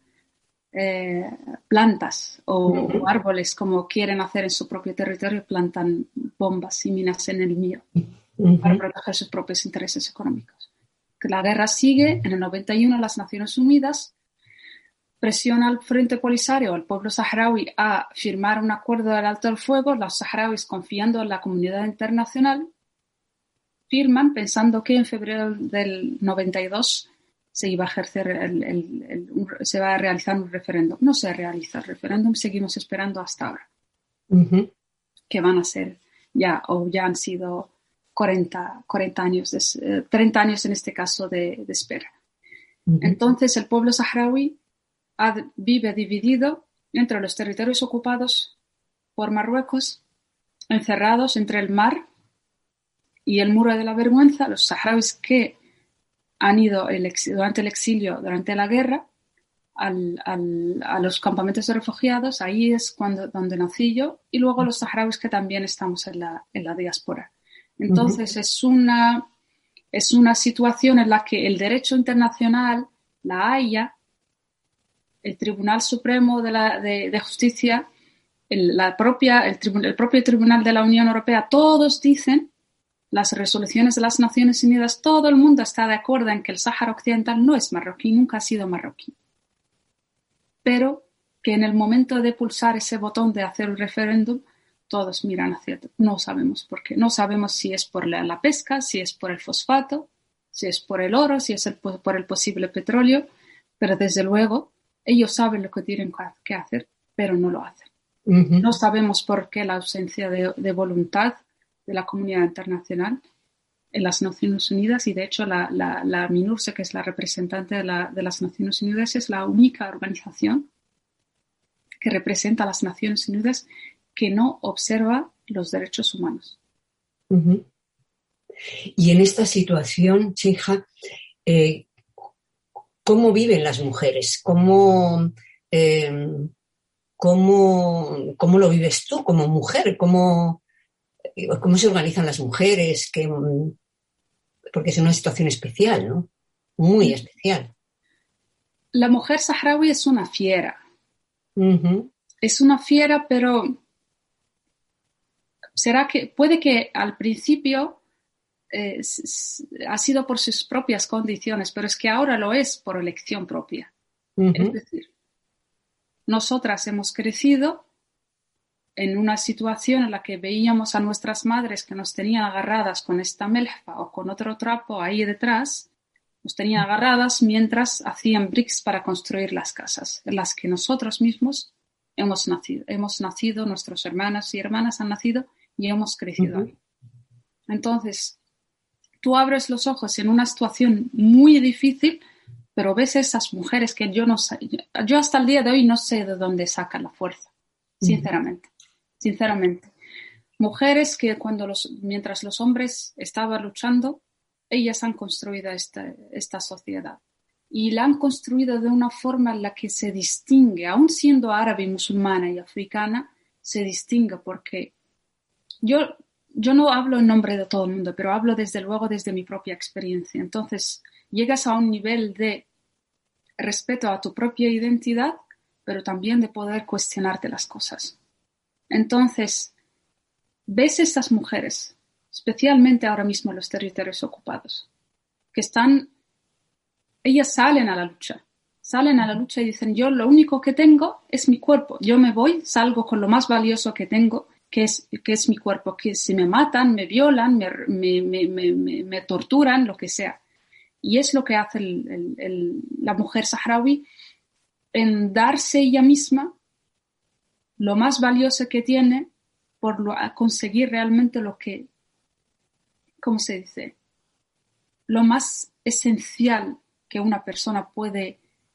plantas o árboles como quieren hacer en su propio territorio, plantan bombas y minas en el mío para proteger sus propios intereses económicos. La guerra sigue. En el 91 las Naciones Unidas presiona al Frente Polisario, al pueblo saharaui, a firmar un acuerdo del alto el fuego. Los saharauis, confiando en la comunidad internacional, firman pensando que en febrero del 92 se iba a ejercer se va a realizar un referéndum. No se realiza el referéndum, seguimos esperando hasta ahora. Que van a ser ya han sido 40 años, 30 años en este caso de espera. Entonces el pueblo saharaui vive dividido entre los territorios ocupados por Marruecos, encerrados entre el mar y el muro de la vergüenza, los saharauis que han ido durante el exilio, durante la guerra, a los campamentos de refugiados. Ahí es donde nací yo, y luego los saharauis que también estamos en la diáspora. Entonces es una situación en la que el derecho internacional, la Haya, el Tribunal Supremo de Justicia, el propio Tribunal de la Unión Europea, todos dicen, las resoluciones de las Naciones Unidas, todo el mundo está de acuerdo en que el Sáhara Occidental no es marroquí, nunca ha sido marroquí. Pero que en el momento de pulsar ese botón de hacer un referéndum, todos miran hacia atrás. No sabemos por qué. No sabemos si es por la pesca, si es por el fosfato, si es por el oro, si es por el posible petróleo, pero desde luego ellos saben lo que tienen que hacer, pero no lo hacen. No sabemos por qué la ausencia de voluntad de la comunidad internacional en las Naciones Unidas, y de hecho la MINURSE, que es la representante de las Naciones Unidas, es la única organización que representa a las Naciones Unidas que no observa los derechos humanos. Y en esta situación, Chinja, ¿cómo viven las mujeres? ¿Cómo lo vives tú como mujer? ¿Cómo se organizan las mujeres? Porque es una situación especial, ¿no? Muy especial. La mujer saharaui es una fiera. Es una fiera, pero puede que al principio ha sido por sus propias condiciones, pero es que ahora lo es por elección propia. Es decir, nosotras hemos crecido en una situación en la que veíamos a nuestras madres que nos tenían agarradas con esta melfa o con otro trapo ahí detrás, nos tenían agarradas mientras hacían bricks para construir las casas, en las que nosotros mismos hemos nacido, nuestros hermanos y hermanas han nacido y hemos crecido ahí. Entonces, tú abres los ojos en una situación muy difícil, pero ves esas mujeres que yo hasta el día de hoy no sé de dónde sacan la fuerza, sinceramente. Mujeres que mientras los hombres estaban luchando, ellas han construido esta sociedad. Y la han construido de una forma en la que se distingue, aun siendo árabe, musulmana y africana, se distingue porque yo no hablo en nombre de todo el mundo, pero hablo desde luego desde mi propia experiencia. Entonces, llegas a un nivel de respeto a tu propia identidad, pero también de poder cuestionarte las cosas. Entonces, ves estas mujeres, especialmente ahora mismo en los territorios ocupados, que ellas salen a la lucha y dicen, yo lo único que tengo es mi cuerpo, yo me voy, salgo con lo más valioso que tengo, que es mi cuerpo, que si me matan, me violan, me torturan, lo que sea. Y es lo que hace la mujer saharaui en darse ella misma lo más valioso que tiene por conseguir realmente lo que, ¿cómo se dice? Lo más esencial que una persona puede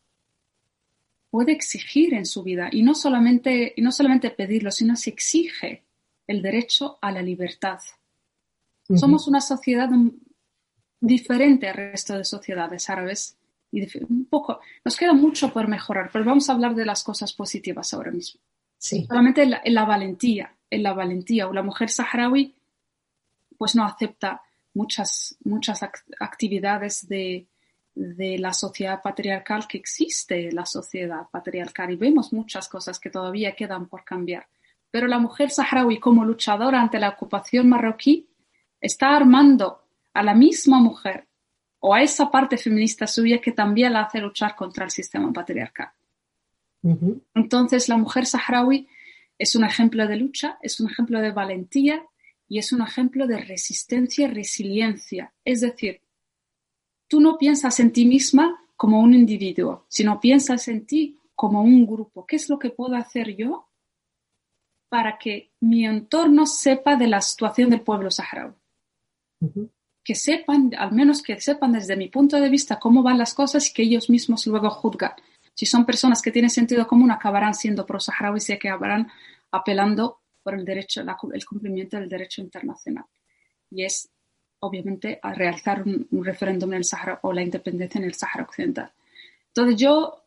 exigir en su vida. Y no solamente pedirlo, sino se exige el derecho a la libertad. Somos una sociedad diferente al resto de sociedades árabes. Y nos queda mucho por mejorar, pero vamos a hablar de las cosas positivas ahora mismo. Sí. Solamente en la valentía. O la mujer saharaui pues no acepta muchas actividades de la sociedad patriarcal que existe, la sociedad patriarcal, y vemos muchas cosas que todavía quedan por cambiar. Pero la mujer saharaui, como luchadora ante la ocupación marroquí, está armando a la misma mujer o a esa parte feminista suya que también la hace luchar contra el sistema patriarcal. Entonces, la mujer saharaui es un ejemplo de lucha, es un ejemplo de valentía y es un ejemplo de resistencia y resiliencia. Es decir, tú no piensas en ti misma como un individuo, sino piensas en ti como un grupo. ¿Qué es lo que puedo hacer yo para que mi entorno sepa de la situación del pueblo saharaui? Que sepan, al menos que sepan desde mi punto de vista cómo van las cosas y que ellos mismos luego juzgan. Si son personas que tienen sentido común, acabarán siendo pro-saharauis y acabarán apelando por el derecho, el cumplimiento del derecho internacional. Y es, obviamente, a realizar un referéndum en el Sahara o la independencia en el Sahara Occidental. Entonces yo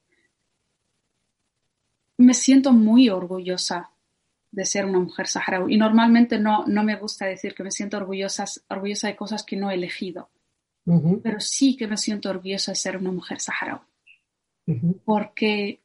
me siento muy orgullosa de ser una mujer saharaui. Y normalmente no me gusta decir que me siento orgullosa de cosas que no he elegido. Uh-huh. Pero sí que me siento orgullosa de ser una mujer saharaui. Uh-huh. Porque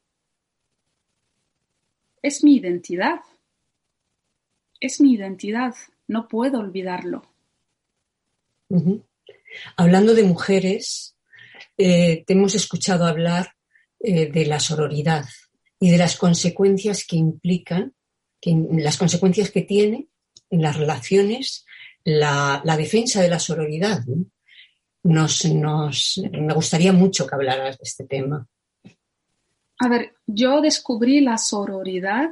es mi identidad. Es mi identidad. No puedo olvidarlo. Uh-huh. Hablando de mujeres, te hemos escuchado hablar de la sororidad y de las consecuencias que implican, las consecuencias que tiene en las relaciones la defensa de la sororidad, ¿no? Me gustaría mucho que hablaras de este tema. A ver, yo descubrí la sororidad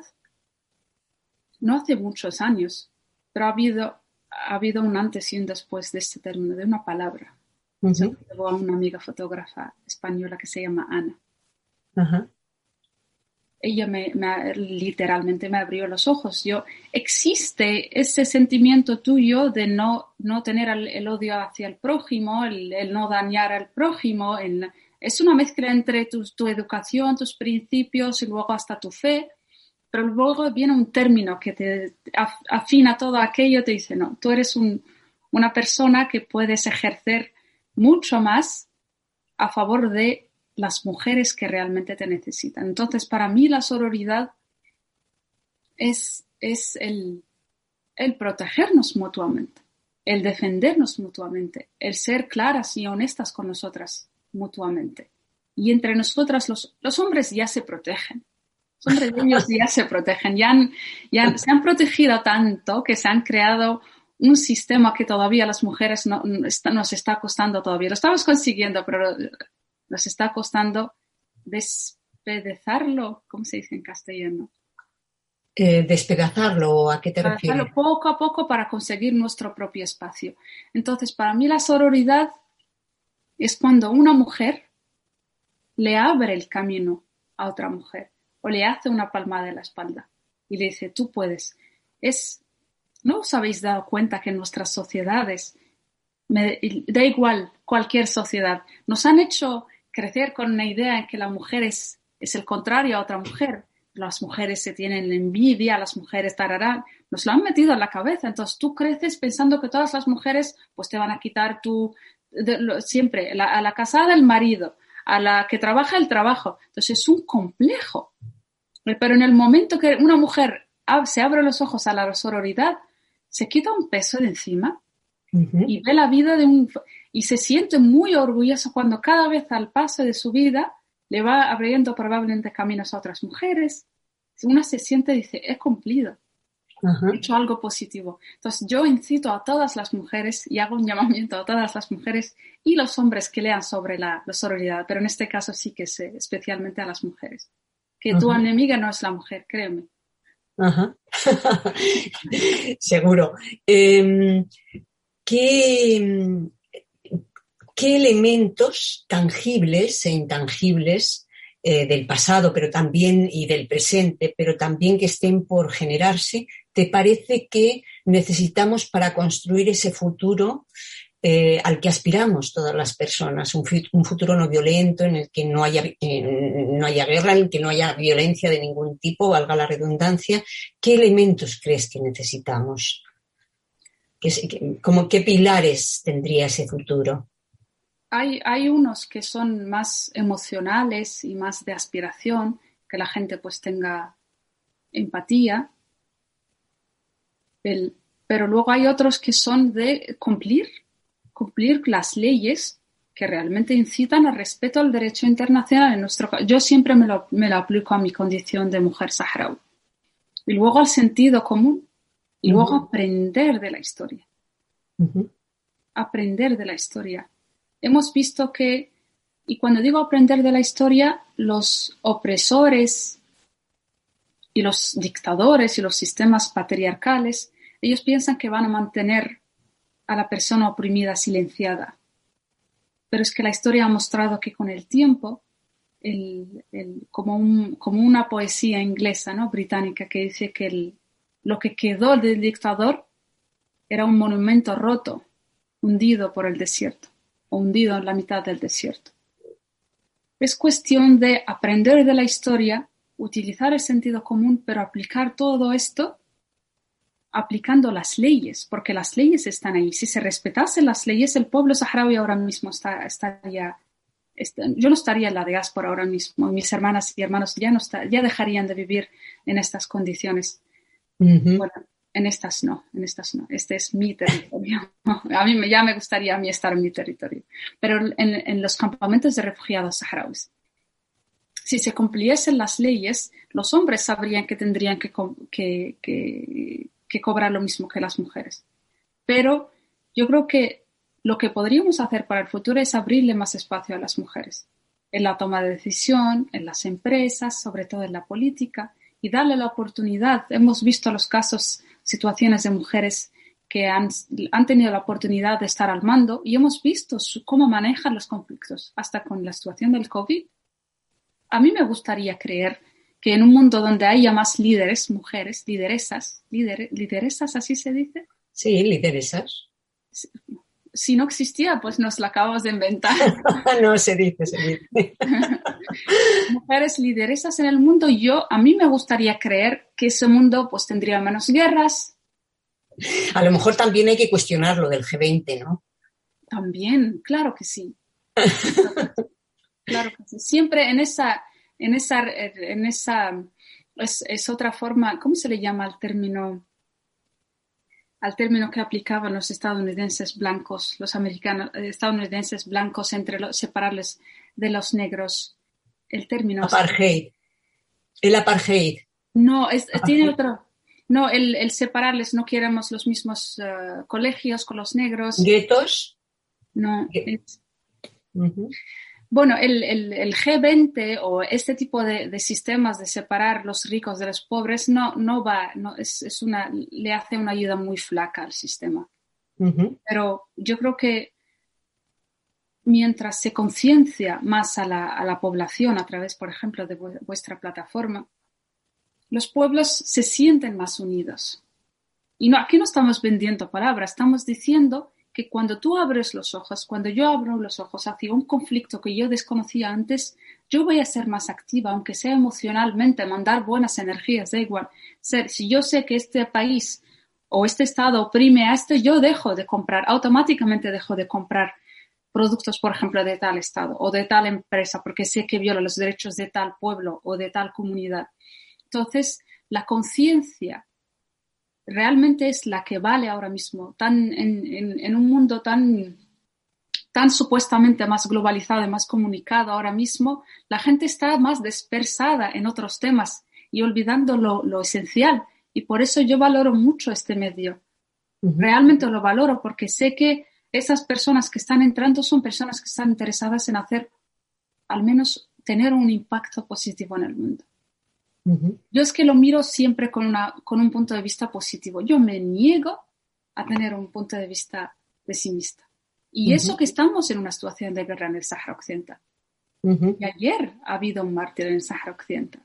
no hace muchos años, pero ha habido un antes y un después de este término, de una palabra. Uh-huh. Se lo llevó a una amiga fotógrafa española que se llama Ana. Uh-huh. Ella literalmente me abrió los ojos. Existe ese sentimiento tuyo de no tener el odio hacia el prójimo, el no dañar al prójimo. Es una mezcla entre tu educación, tus principios y luego hasta tu fe. Pero luego viene un término que te afina todo aquello y te dice, no, tú eres una persona que puedes ejercer mucho más a favor de las mujeres que realmente te necesitan. Entonces, para mí la sororidad es el protegernos mutuamente, el defendernos mutuamente, el ser claras y honestas con nosotras mutuamente. Y entre nosotras los hombres ya se protegen. Los hombres de ellos ya se protegen, ya se han protegido tanto que se han creado un sistema que todavía a las mujeres nos está costando todavía. Lo estamos consiguiendo, pero nos está costando despedazarlo. ¿Cómo se dice en castellano? Despedazarlo, ¿a qué te refieres? Poco a poco para conseguir nuestro propio espacio. Entonces, para mí la sororidad es cuando una mujer le abre el camino a otra mujer o le hace una palmada en la espalda y le dice, tú puedes. ¿No os habéis dado cuenta que en nuestras sociedades, da igual cualquier sociedad, nos han hecho crecer con una idea en que la mujer es el contrario a otra mujer? Las mujeres se tienen envidia, las mujeres tararán, nos lo han metido en la cabeza. Entonces tú creces pensando que todas las mujeres pues te van a quitar siempre, a la casada el marido, a la que trabaja el trabajo. Entonces es un complejo. Pero en el momento que una mujer se abre los ojos a la sororidad, se quita un peso de encima y ve la vida y se siente muy orgullosa cuando cada vez al paso de su vida le va abriendo probablemente caminos a otras mujeres. Una se siente y dice, he cumplido, he hecho algo positivo. Entonces yo incito a todas las mujeres y hago un llamamiento a todas las mujeres y los hombres que lean sobre la sororidad, pero en este caso sí que sé, especialmente a las mujeres, que tu enemiga no es la mujer, créeme. Ajá. Seguro. ¿Qué elementos tangibles e intangibles del pasado, pero también y del presente, pero también que estén por generarse, te parece que necesitamos para construir ese futuro al que aspiramos todas las personas? Un futuro no violento, en el que no haya guerra, en el que no haya violencia de ningún tipo, valga la redundancia. ¿Qué elementos crees que necesitamos? ¿Qué pilares tendría ese futuro? Hay unos que son más emocionales y más de aspiración, que la gente pues tenga empatía, pero luego hay otros que son de cumplir las leyes que realmente incitan al respeto al derecho internacional. Yo siempre me lo aplico a mi condición de mujer saharaui. Y luego al sentido común, y luego aprender de la historia. Aprender de la historia. Hemos visto que, y cuando digo aprender de la historia, los opresores y los dictadores y los sistemas patriarcales, ellos piensan que van a mantener a la persona oprimida silenciada. Pero es que la historia ha mostrado que con el tiempo como una poesía inglesa, ¿no? Británica, que dice que lo que quedó del dictador era un monumento roto, hundido por el desierto, o hundido en la mitad del desierto. Es cuestión de aprender de la historia, utilizar el sentido común, pero aplicar todo esto aplicando las leyes, porque las leyes están ahí. Si se respetasen las leyes, el pueblo saharaui ahora mismo estaría... Yo no estaría en la diáspora ahora mismo, mis hermanas y hermanos ya dejarían de vivir en estas condiciones. Bueno, en estas no. Este es mi territorio. Ya me gustaría a mí estar en mi territorio. Pero en los campamentos de refugiados saharauis, si se cumpliesen las leyes, los hombres sabrían que tendrían que cobrar lo mismo que las mujeres. Pero yo creo que lo que podríamos hacer para el futuro es abrirle más espacio a las mujeres en la toma de decisión, en las empresas, sobre todo en la política, y darle la oportunidad. Hemos visto los casos, situaciones de mujeres que han tenido la oportunidad de estar al mando, y hemos visto cómo manejan los conflictos, hasta con la situación del COVID. A mí me gustaría creer que en un mundo donde haya más líderes, mujeres, lideresas, ¿así se dice? Sí, lideresas. Si no existía, pues nos la acabamos de inventar. No, se dice. Mujeres lideresas en el mundo, a mí me gustaría creer que ese mundo pues tendría menos guerras. A lo mejor también hay que cuestionar lo del G20, ¿no? También, claro que sí. Claro que sí. Siempre es otra forma, ¿cómo se le llama al término que aplicaban los estadounidenses blancos, los estadounidenses blancos separarles de los negros? El término... Apartheid. El apartheid. No, tiene otro... No, el separarles, no queremos los mismos colegios con los negros. ¿Guetos? No. Bueno, el G20 o este tipo de sistemas de separar los ricos de los pobres le hace una ayuda muy flaca al sistema. Pero yo creo que mientras se conciencia más a la población a través, por ejemplo, de vuestra plataforma, los pueblos se sienten más unidos. Y aquí no estamos vendiendo palabras, estamos diciendo que cuando tú abres los ojos, cuando yo abro los ojos hacia un conflicto que yo desconocía antes, yo voy a ser más activa, aunque sea emocionalmente, mandar buenas energías, da igual. Si yo sé que este país o este estado oprime a esto, yo automáticamente dejo de comprar productos, por ejemplo, de tal estado o de tal empresa, porque sé que viola los derechos de tal pueblo o de tal comunidad. Entonces, la conciencia realmente es la que vale ahora mismo, en un mundo tan supuestamente más globalizado y más comunicado ahora mismo. La gente está más dispersada en otros temas y olvidando lo esencial, y por eso yo valoro mucho este medio. Realmente lo valoro porque sé que esas personas que están entrando son personas que están interesadas en al menos tener un impacto positivo en el mundo. Yo es que lo miro siempre con un punto de vista positivo. Yo me niego a tener un punto de vista pesimista. Y eso que estamos en una situación de guerra en el Sáhara Occidental. Y ayer ha habido un mártir en el Sáhara Occidental.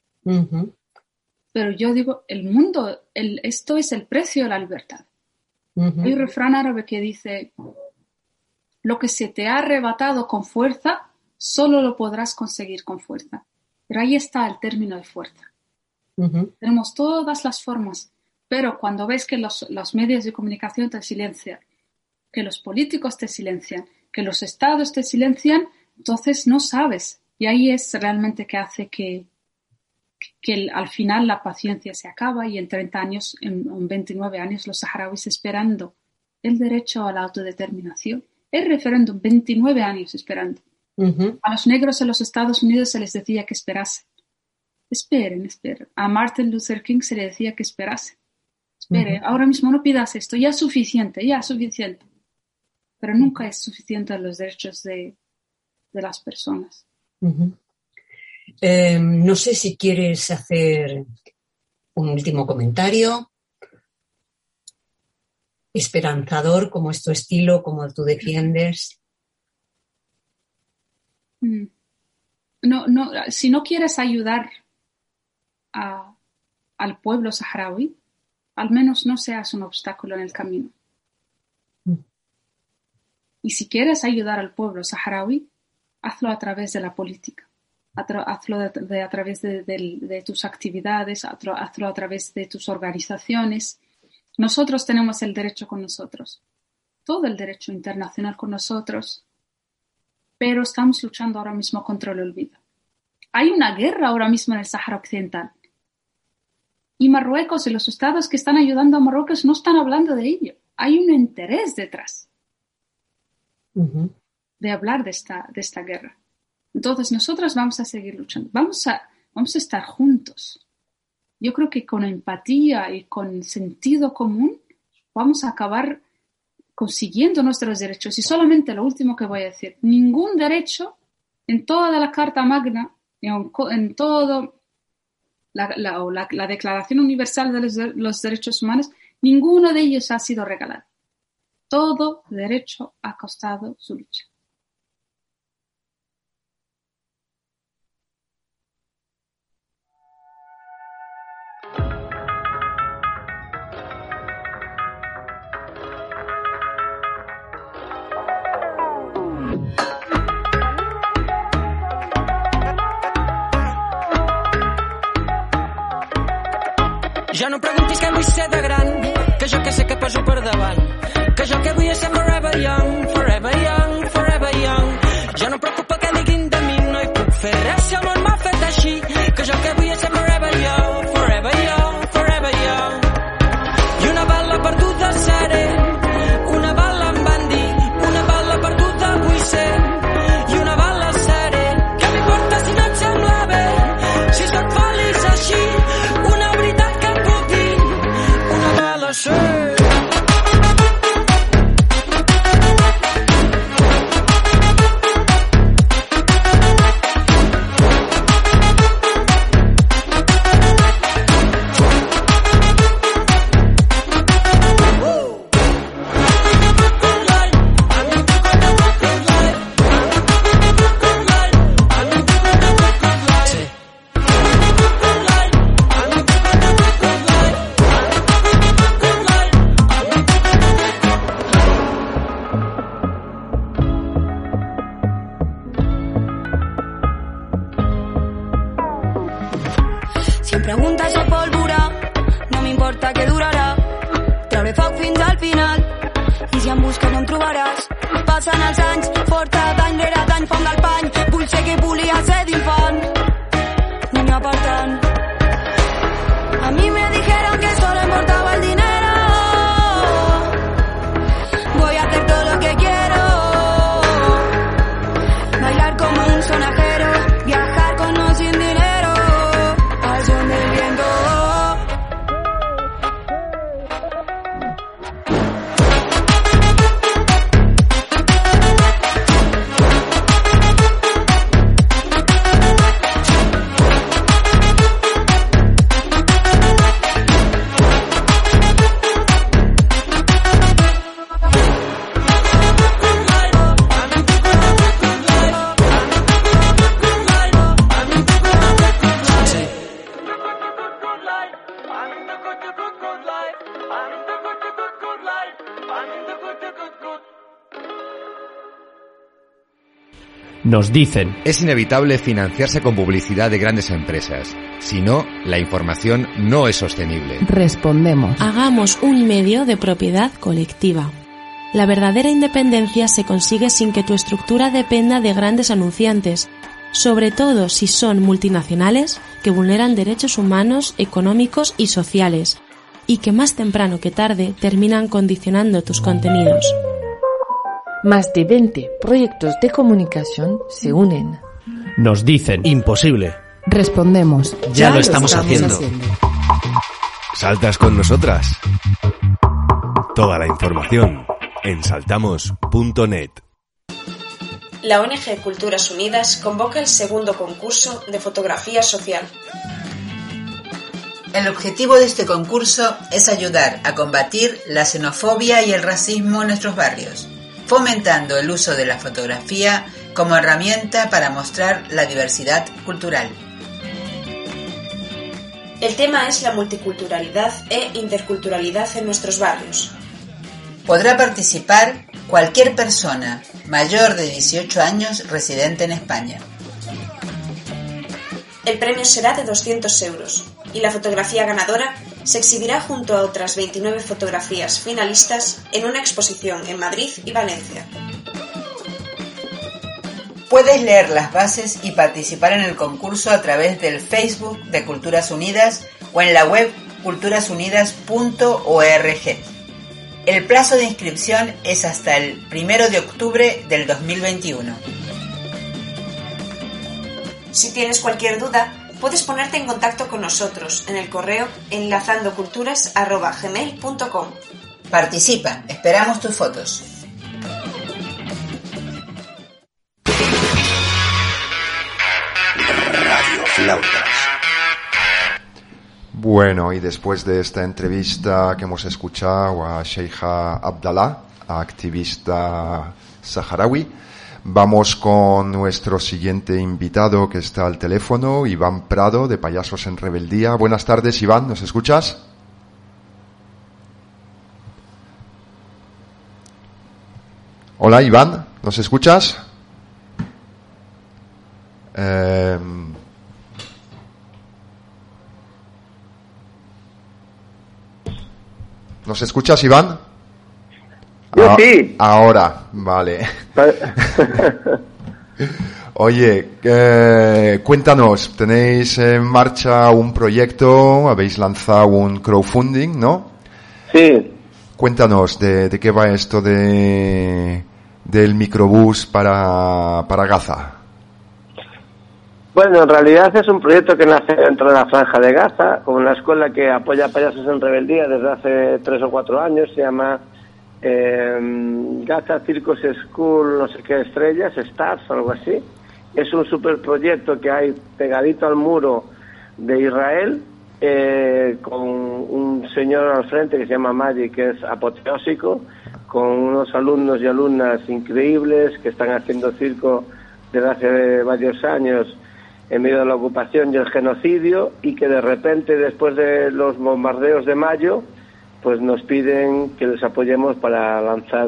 Pero yo digo, el mundo, esto es el precio de la libertad. Hay un refrán árabe que dice: lo que se te ha arrebatado con fuerza, solo lo podrás conseguir con fuerza. Pero ahí está el término de fuerza. Tenemos todas las formas, pero cuando ves que los medios de comunicación te silencian, que los políticos te silencian, que los estados te silencian, entonces no sabes. Y ahí es realmente que hace que al final la paciencia se acaba, y en 30 años, en 29 años, los saharauis esperando el derecho a la autodeterminación, el referéndum, 29 años esperando. A los negros en los Estados Unidos se les decía que esperasen. Esperen. A Martin Luther King se le decía que esperase. Espere, ahora mismo no pidas esto, ya es suficiente. Pero nunca es suficiente los derechos de las personas. No sé si quieres hacer un último comentario. Esperanzador, como es tu estilo, como tú defiendes. si no quieres ayudar al pueblo saharaui, al menos no seas un obstáculo en el camino. Y si quieres ayudar al pueblo saharaui, hazlo a través de la política, hazlo a través de tus actividades, hazlo a través de tus organizaciones. Nosotros tenemos el derecho con nosotros, todo el derecho internacional con nosotros, pero estamos luchando ahora mismo contra el olvido. Hay una guerra ahora mismo en el Sáhara Occidental. Y Marruecos y los estados que están ayudando a Marruecos no están hablando de ello. Hay un interés detrás de hablar de esta guerra. Entonces nosotros vamos a seguir luchando. Vamos a estar juntos. Yo creo que con empatía y con sentido común vamos a acabar consiguiendo nuestros derechos. Y solamente lo último que voy a decir. Ningún derecho en toda la Carta Magna, en todo la Declaración Universal de los Derechos Humanos, ninguno de ellos ha sido regalado. Todo derecho ha costado su lucha. Ja no preguntis què vull ser de gran, que jo que sé que poso per davant, que jo que vull és ser forever young, forever young, forever young. Ja no preocupa què diguin de mi, no hi puc fer res si el món m'ha fet així, que jo que vull és ser forever young, forever young, forever young. I una bala perduda seré, una bala em van dir, una bala perduda vull ser, i una bala seré. Què m'importa si no et sembla bé, si sóc feliç així, una veritat que em puc dir, una bala ser. Si em preguntes a pólvora, no m'importa què durarà. Trauré foc fins al final, i si em busques no em trobaràs. Passen els anys, forta d'any rere d'any, font del pany. Vull ser qui volia ser d'infant, no n'hi ha per tant. A mí me dijeron que solo importaba el dinero. Voy a hacer todo lo que quiero. Bailar como un sonajero, viajar con o sin dinero, al son del viento. Nos dicen. Es inevitable financiarse con publicidad de grandes empresas. Si no, la información no es sostenible. Respondemos. Hagamos un medio de propiedad colectiva. La verdadera independencia se consigue sin que tu estructura dependa de grandes anunciantes, sobre todo si son multinacionales que vulneran derechos humanos, económicos y sociales, y que más temprano que tarde terminan condicionando tus contenidos. Más de 20 proyectos de comunicación se unen. Nos dicen. Imposible. Respondemos. Ya lo estamos haciendo. ¿Saltas con nosotras? Toda la información en saltamos.net. La ONG Culturas Unidas convoca el segundo concurso de fotografía social. El objetivo de este concurso es ayudar a combatir la xenofobia y el racismo en nuestros barrios, fomentando el uso de la fotografía como herramienta para mostrar la diversidad cultural. El tema es la multiculturalidad e interculturalidad en nuestros barrios. Podrá participar cualquier persona mayor de 18 años residente en España. El premio será de 200 euros y la fotografía ganadora se exhibirá junto a otras 29 fotografías finalistas en una exposición en Madrid y Valencia. Puedes leer las bases y participar en el concurso a través del Facebook de Culturas Unidas o en la web culturasunidas.org. El plazo de inscripción es hasta el 1 de octubre del 2021. Si tienes cualquier duda, puedes ponerte en contacto con nosotros en el correo enlazandoculturas@gmail.com. Participa, esperamos tus fotos. Radio Flautas. Bueno, y después de esta entrevista que hemos escuchado a Sheikha Abdallah, activista saharaui, vamos con nuestro siguiente invitado que está al teléfono, Iván Prado, de Payasos en Rebeldía. Buenas tardes, Iván, ¿nos escuchas? Hola, Iván, ¿nos escuchas? ¿Nos escuchas, Iván? Yo sí. Ahora, vale. Oye, cuéntanos, tenéis en marcha un proyecto, habéis lanzado un crowdfunding, ¿no? Sí. Cuéntanos de qué va esto del microbús para Gaza. Bueno, en realidad es un proyecto que nace dentro de la Franja de Gaza, con una escuela que apoya a Payasos en Rebeldía desde hace 3 o 4 años, se llama Gaza Circus School, no sé qué estrellas, Stars, algo así. Es un superproyecto que hay pegadito al muro de Israel, con un señor al frente que se llama Maggi, que es apoteósico, con unos alumnos y alumnas increíbles que están haciendo circo desde hace varios años en medio de la ocupación y el genocidio, y que de repente, después de los bombardeos de mayo, pues nos piden que les apoyemos para lanzar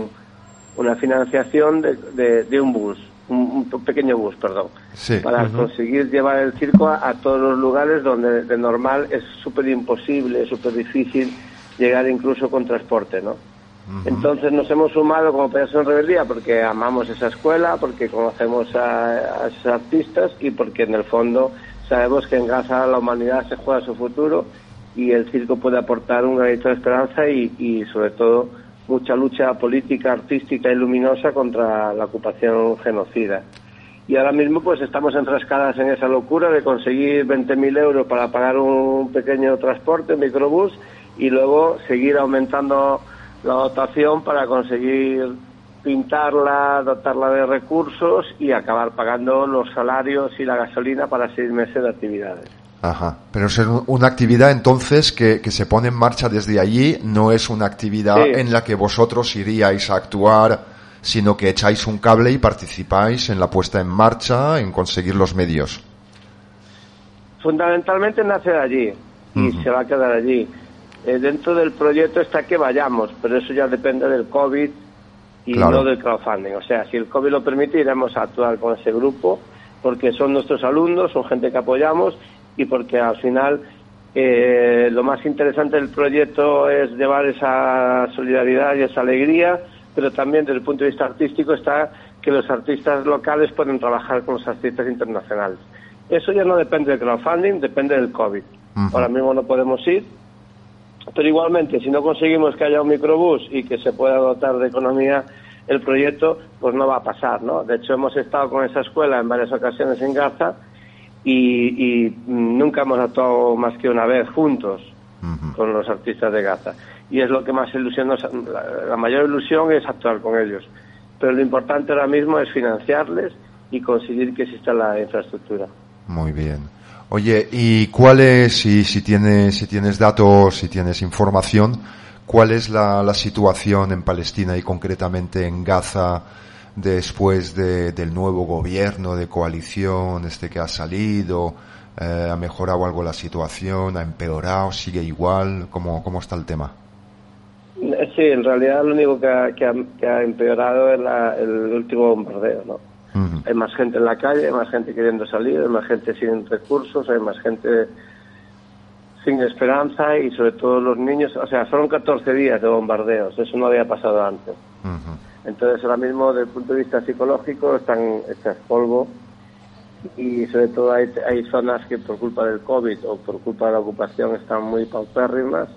una financiación de un bus, un pequeño bus, perdón, sí, para conseguir llevar el circo a todos los lugares donde de normal es súper imposible, súper difícil llegar incluso con transporte, ¿no? Entonces nos hemos sumado como Payasos en Rebeldía porque amamos esa escuela, porque conocemos a esos artistas y porque en el fondo sabemos que en Gaza la humanidad se juega su futuro y el circo puede aportar un granito de esperanza y sobre todo mucha lucha política, artística y luminosa contra la ocupación genocida. Y ahora mismo pues estamos enfrascadas en esa locura de conseguir 20.000 euros para pagar un pequeño transporte, un microbús, y luego seguir aumentando la dotación para conseguir pintarla, dotarla de recursos y acabar pagando los salarios y la gasolina para 6 meses de actividades. Ajá, pero es una actividad entonces que se pone en marcha desde allí, no es una actividad en la que vosotros iríais a actuar, sino que echáis un cable y participáis en la puesta en marcha, en conseguir los medios. Fundamentalmente nace de allí y se va a quedar allí. Dentro del proyecto está que vayamos, pero eso ya depende del COVID y no del crowdfunding. O sea, si el COVID lo permite, iremos a actuar con ese grupo, porque son nuestros alumnos, son gente que apoyamos y porque al final lo más interesante del proyecto es llevar esa solidaridad y esa alegría, pero también desde el punto de vista artístico está que los artistas locales pueden trabajar con los artistas internacionales. Eso ya no depende del crowdfunding, depende del COVID. Ahora mismo no podemos ir, pero igualmente, si no conseguimos que haya un microbús y que se pueda dotar de economía el proyecto, pues no va a pasar, ¿no? De hecho, hemos estado con esa escuela en varias ocasiones en Gaza y nunca hemos actuado más que una vez juntos con los artistas de Gaza. Y es lo que más ilusión la mayor ilusión es actuar con ellos. Pero lo importante ahora mismo es financiarles y conseguir que exista la infraestructura. Muy bien. Oye, ¿y cuál es, si tienes datos, si tienes información, cuál es la situación en Palestina y concretamente en Gaza después del nuevo gobierno de coalición que ha salido? ¿Ha mejorado algo la situación? ¿Ha empeorado? ¿Sigue igual? ¿Cómo está el tema? Sí, en realidad lo único que ha empeorado es el último bombardeo, ¿no? Uh-huh. Hay más gente en la calle, hay más gente queriendo salir, hay más gente sin recursos, hay más gente sin esperanza y sobre todo los niños. O sea, fueron 14 días de bombardeos, eso no había pasado antes. Uh-huh. Entonces ahora mismo desde el punto de vista psicológico están hechas polvo y sobre todo hay zonas que por culpa del COVID o por culpa de la ocupación están muy paupérrimas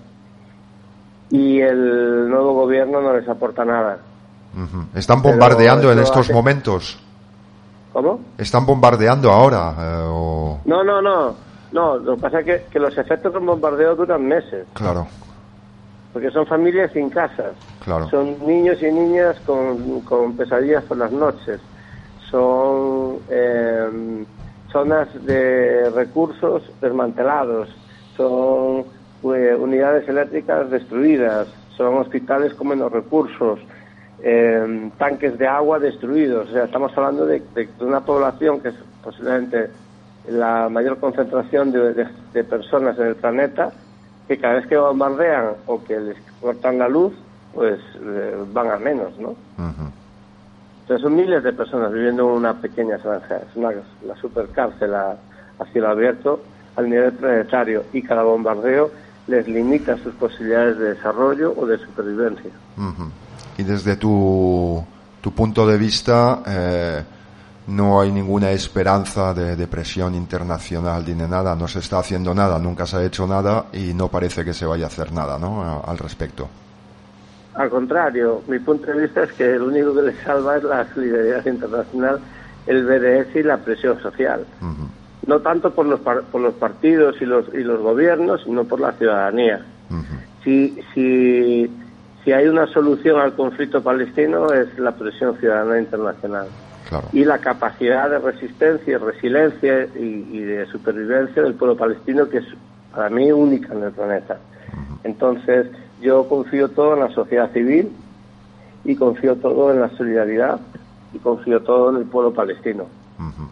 y el nuevo gobierno no les aporta nada. Uh-huh. ¿Están bombardeando en estos momentos? ¿Cómo? ¿Están bombardeando ahora? No, lo que pasa es que los efectos del bombardeo duran meses. Claro. Porque son familias sin casas. Claro. Son niños y niñas con pesadillas por las noches. Son zonas de recursos desmantelados. Son unidades eléctricas destruidas. Son hospitales con menos recursos. Tanques de agua destruidos. O sea, estamos hablando de una población que es posiblemente la mayor concentración de personas en el planeta, que cada vez que bombardean o que les cortan la luz, pues van a menos, ¿no? Uh-huh. Entonces son miles de personas viviendo en una pequeña franja. Es la supercárcel a cielo abierto al nivel planetario, y cada bombardeo les limita sus posibilidades de desarrollo o de supervivencia. Uh-huh. Y desde tu punto de vista, no hay ninguna esperanza de presión internacional ni de nada, no se está haciendo nada, nunca se ha hecho nada y no parece que se vaya a hacer nada, ¿no?, al respecto. Al contrario, mi punto de vista es que lo único que les salva es la solidaridad internacional, el BDS y la presión social. Uh-huh. No tanto por los partidos y los gobiernos, sino por la ciudadanía. Uh-huh. Si hay una solución al conflicto palestino, es la presión ciudadana internacional. Claro. Y la capacidad de resistencia y resiliencia y de supervivencia del pueblo palestino, que es para mí única en el planeta. Uh-huh. Entonces yo confío todo en la sociedad civil y confío todo en la solidaridad y confío todo en el pueblo palestino. Uh-huh.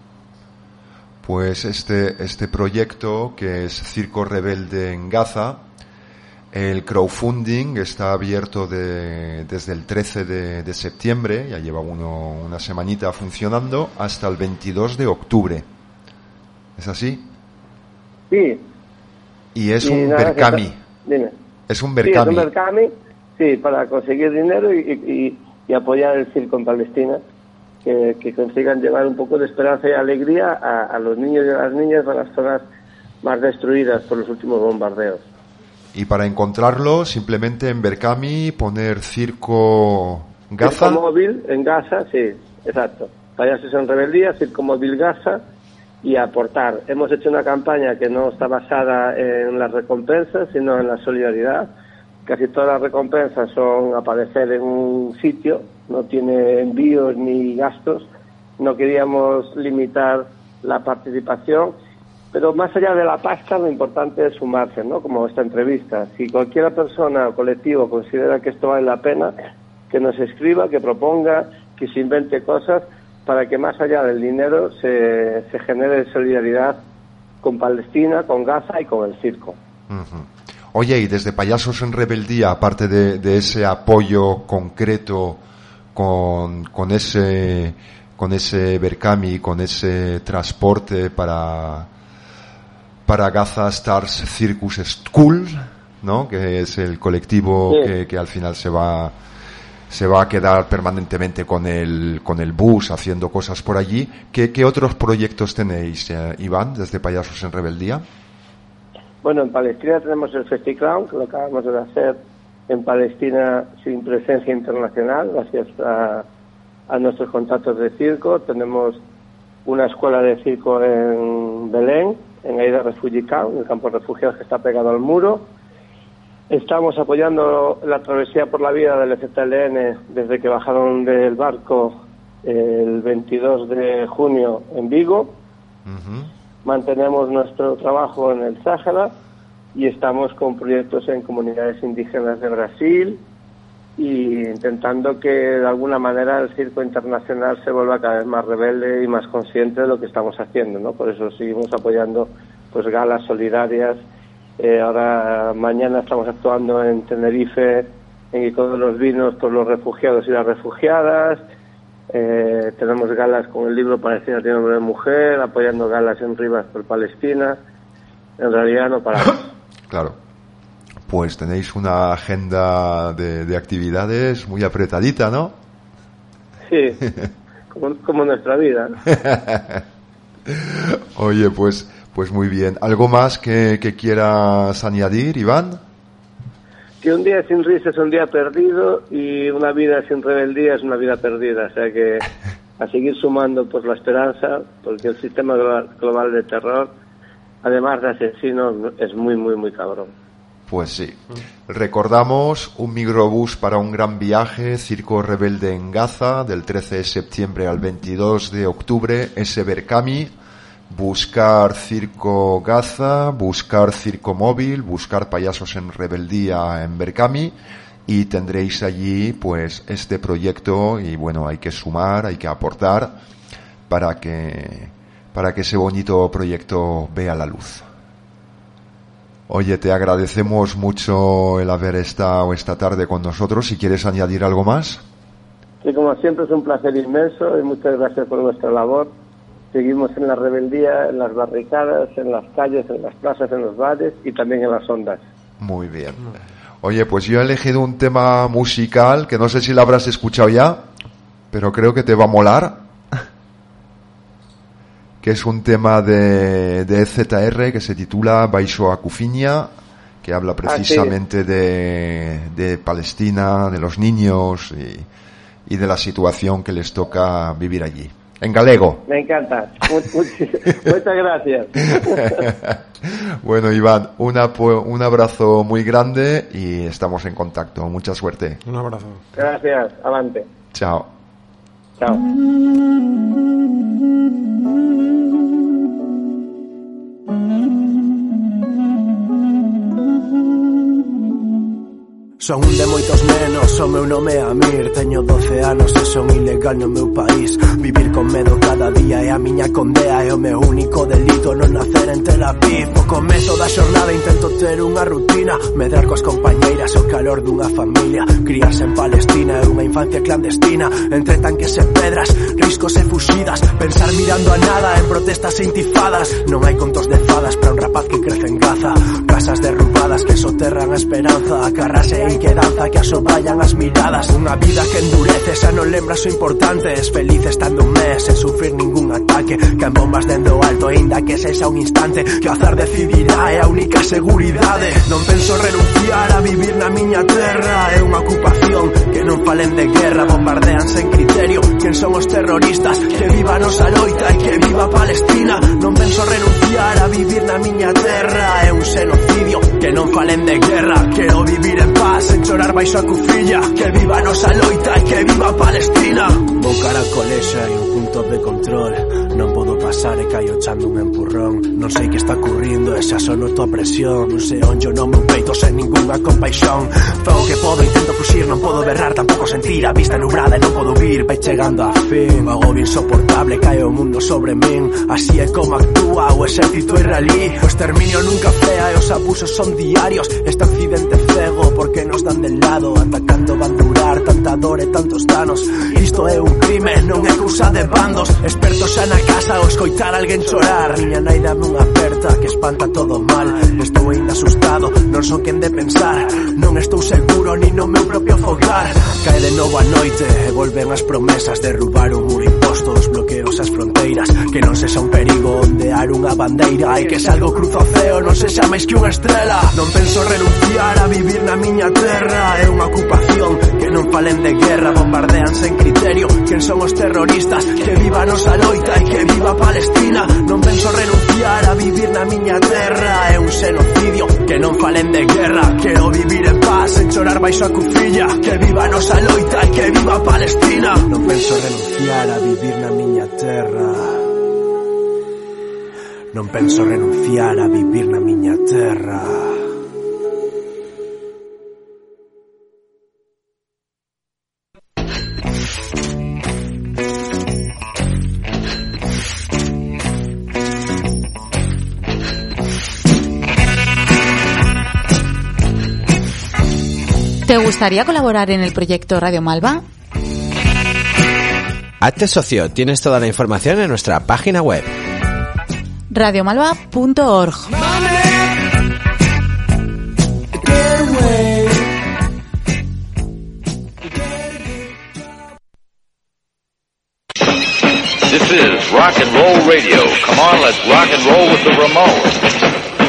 Pues este proyecto, que es Circo Rebelde en Gaza, el crowdfunding está abierto desde el 13 de septiembre, ya lleva una semanita funcionando, hasta el 22 de octubre. ¿Es así? Sí. Y es un Berkami. Dime. Es un Berkami. Sí, es un Berkami, sí, para conseguir dinero y apoyar el circo en Palestina, que consigan llevar un poco de esperanza y alegría a los niños y a las niñas de las zonas más destruidas por los últimos bombardeos. Y para encontrarlo, simplemente en Berkami poner Circo Gaza. Circo Móvil en Gaza, sí, exacto. Payasos en Rebeldía, Circo Móvil Gaza, y aportar. Hemos hecho una campaña que no está basada en las recompensas, sino en la solidaridad. Casi todas las recompensas son aparecer en un sitio, no tiene envíos ni gastos. No queríamos limitar la participación. Pero más allá de la pasta, lo importante es sumarse, ¿no? Como esta entrevista. Si cualquier persona o colectivo considera que esto vale la pena, que nos escriba, que proponga, que se invente cosas para que más allá del dinero se genere solidaridad con Palestina, con Gaza y con el circo. Uh-huh. Oye, y desde Payasos en Rebeldía, aparte de ese apoyo concreto con ese Berkami, con ese transporte para Gaza Stars Circus School, ¿no?, que es el colectivo que al final se va a quedar permanentemente con el bus haciendo cosas por allí. ¿Qué otros proyectos tenéis, Iván, desde Payasos en Rebeldía? Bueno, en Palestina tenemos el FestiClown, que lo acabamos de hacer en Palestina sin presencia internacional, gracias a nuestros contactos de circo. Tenemos una escuela de circo en Belén, en Aida Refugee Camp, en el campo de refugiados que está pegado al muro. Estamos apoyando la travesía por la vida del FTLN desde que bajaron del barco el 22 de junio en Vigo. Uh-huh. Mantenemos nuestro trabajo en el Sáhara y estamos con proyectos en comunidades indígenas de Brasil, y intentando que de alguna manera el circo internacional se vuelva cada vez más rebelde y más consciente de lo que estamos haciendo, ¿no? Por eso seguimos apoyando pues galas solidarias. Ahora mañana estamos actuando en Tenerife, en Icono de los Vinos, por los refugiados y las refugiadas. Tenemos galas con el libro Palestina tiene nombre de mujer, apoyando galas en Rivas por Palestina. En realidad no paramos. Claro. Pues tenéis una agenda de actividades muy apretadita, ¿no? Sí, como nuestra vida. Oye, pues muy bien. ¿Algo más que quieras añadir, Iván? Que un día sin risa es un día perdido y una vida sin rebeldía es una vida perdida. O sea que a seguir sumando pues la esperanza, porque el sistema global de terror, además de asesinos, es muy, muy, muy cabrón. Pues sí. Recordamos un microbús para un gran viaje, Circo Rebelde en Gaza, del 13 de septiembre al 22 de octubre, ese Berkami. Buscar Circo Gaza, buscar Circo Móvil, buscar Payasos en Rebeldía en Berkami y tendréis allí pues este proyecto y bueno, hay que sumar, hay que aportar para que ese bonito proyecto vea la luz. Oye, te agradecemos mucho el haber estado esta tarde con nosotros. Si quieres añadir algo más. Sí, como siempre es un placer inmenso y muchas gracias por vuestra labor. Seguimos en la rebeldía, en las barricadas, en las calles, en las plazas, en los bares y también en las ondas. Muy bien. Oye, pues yo he elegido un tema musical que no sé si lo habrás escuchado ya, pero creo que te va a molar. Que es un tema de EZR que se titula Baixo a Cufiña, que habla precisamente de Palestina, de los niños y de la situación que les toca vivir allí. En galego. Me encanta. Muchas gracias. Bueno, Iván, un abrazo muy grande y estamos en contacto. Mucha suerte. Un abrazo. Gracias. Avante. Chao. Chao. Son un de moitos menos, o meu nome é Amir. Teño 12 anos e son ilegal no meu país. Vivir con medo cada día é a miña condea. É o meu único delito non nacer en Tel Aviv. O comezo da xornada intento ter unha rutina, medrar coas compañeiras o calor dunha familia. Criarse en Palestina é unha infancia clandestina, entre tanques e pedras, riscos e fuxidas. Pensar mirando a nada en protestas e intifadas. Non hai contos de fadas para un rapaz que crece en Gaza. Casas derrubadas que soterran a esperanza. Acarrase e inquedanza que asobrayan as miradas. Unha vida que endurece, xa non lembras o importante. Es feliz estando un mes sen sufrir ningún ataque. Caen bombas dende o alto, ainda que sexa un instante. Que o azar decidirá, é a única seguridade. Non penso renunciar a vivir na miña terra. É unha ocupación, que non falen de guerra. Bombardean sen criterio, quen son os terroristas. Que viva a nosa loita e que viva Palestina. Non penso renunciar a vivir na miña terra. É un xenocidio, que non falen de guerra. Quero vivir en paz, sen chorar baixo a cufilla. Que viva a nosa loita e que viva Palestina. Vou cara a colexa e un punto de control. Non podo pasar e caio echando un empurrón. Non sei que está ocurrindo e xa só noto a presión. Non sei onde no meu peito sen ningunha compaixón. Fago que podo, intento fuxir, non podo berrar, tampouco sentir a vista nubrada e non podo vir. Vai chegando a fin, o agobio insoportable, cae o mundo sobre min. Así é como actúa o exército israelí. O exterminio nunca fea e os abusos son diarios. Este accidente cego porque nos dan de lado. Atacando van durar tanta dor e tantos danos. Isto é un crime, non é cousa de bandos. Expertos xa na casa o escoitar alguén chorar. Miña nai dame unha aperta que espanta todo mal. Estou ainda asustado, non son quen de pensar. Non estou seguro ni no meu propio fogar. Cae de novo a noite e volven as promesas. Derrubar o muro imposto, os bloqueos as fronteiras. Que non sexa un perigo ondear unha bandeira. E que se algo cruza o ceo non sexa máis que unha estrela. Non penso renunciar a vivir na miña terra. É unha ocupación, que non falen de guerra. Bombardean sen criterio, quen son os terroristas. Que viva a nosa loita e que viva Palestina. Non penso renunciar a vivir na miña terra. É un xenocidio, que non falen de guerra. Quero vivir en paz, sen chorar baixo a cufilla. Que viva a nosa loita e que viva Palestina. Non penso renunciar a vivir na miña terra. Non penso renunciar a vivir na miña terra. ¿Te gustaría colaborar en el proyecto Radio Malva? Hazte socio, tienes toda la información en nuestra página web. radiomalva.org. This is Rock and Roll Radio. Come on, let's rock and roll with the Ramones.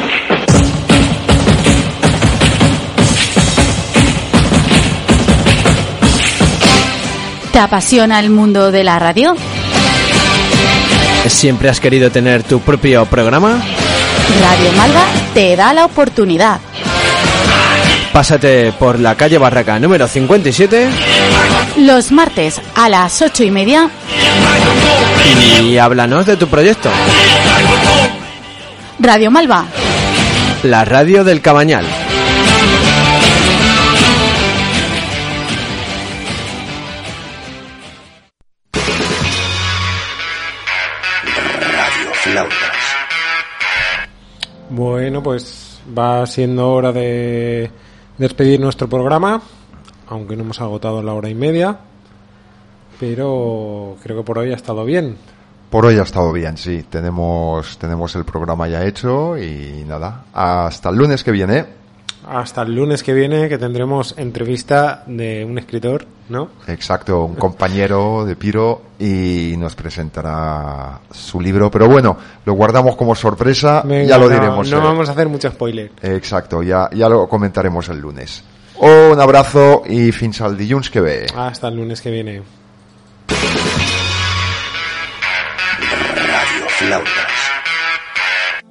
¿Te apasiona el mundo de la radio? ¿Siempre has querido tener tu propio programa? Radio Malva te da la oportunidad. Pásate por la calle Barraca número 57 los martes a las 8:30 y háblanos de tu proyecto. Radio Malva, la radio del Cabañal. Bueno, pues va siendo hora de despedir nuestro programa, aunque no hemos agotado la hora y media, pero creo que por hoy ha estado bien. Por hoy ha estado bien, sí. Tenemos el programa ya hecho y nada, hasta el lunes que viene. Hasta el lunes que viene, que tendremos entrevista de un escritor, ¿no? Exacto, un compañero de Piro, y nos presentará su libro. Pero bueno, lo guardamos como sorpresa. Venga, ya lo diremos. No vamos a hacer mucho spoiler. Exacto, ya lo comentaremos el lunes. Un abrazo y fins al dilluns que ve. Hasta el lunes que viene. Radio Flautas.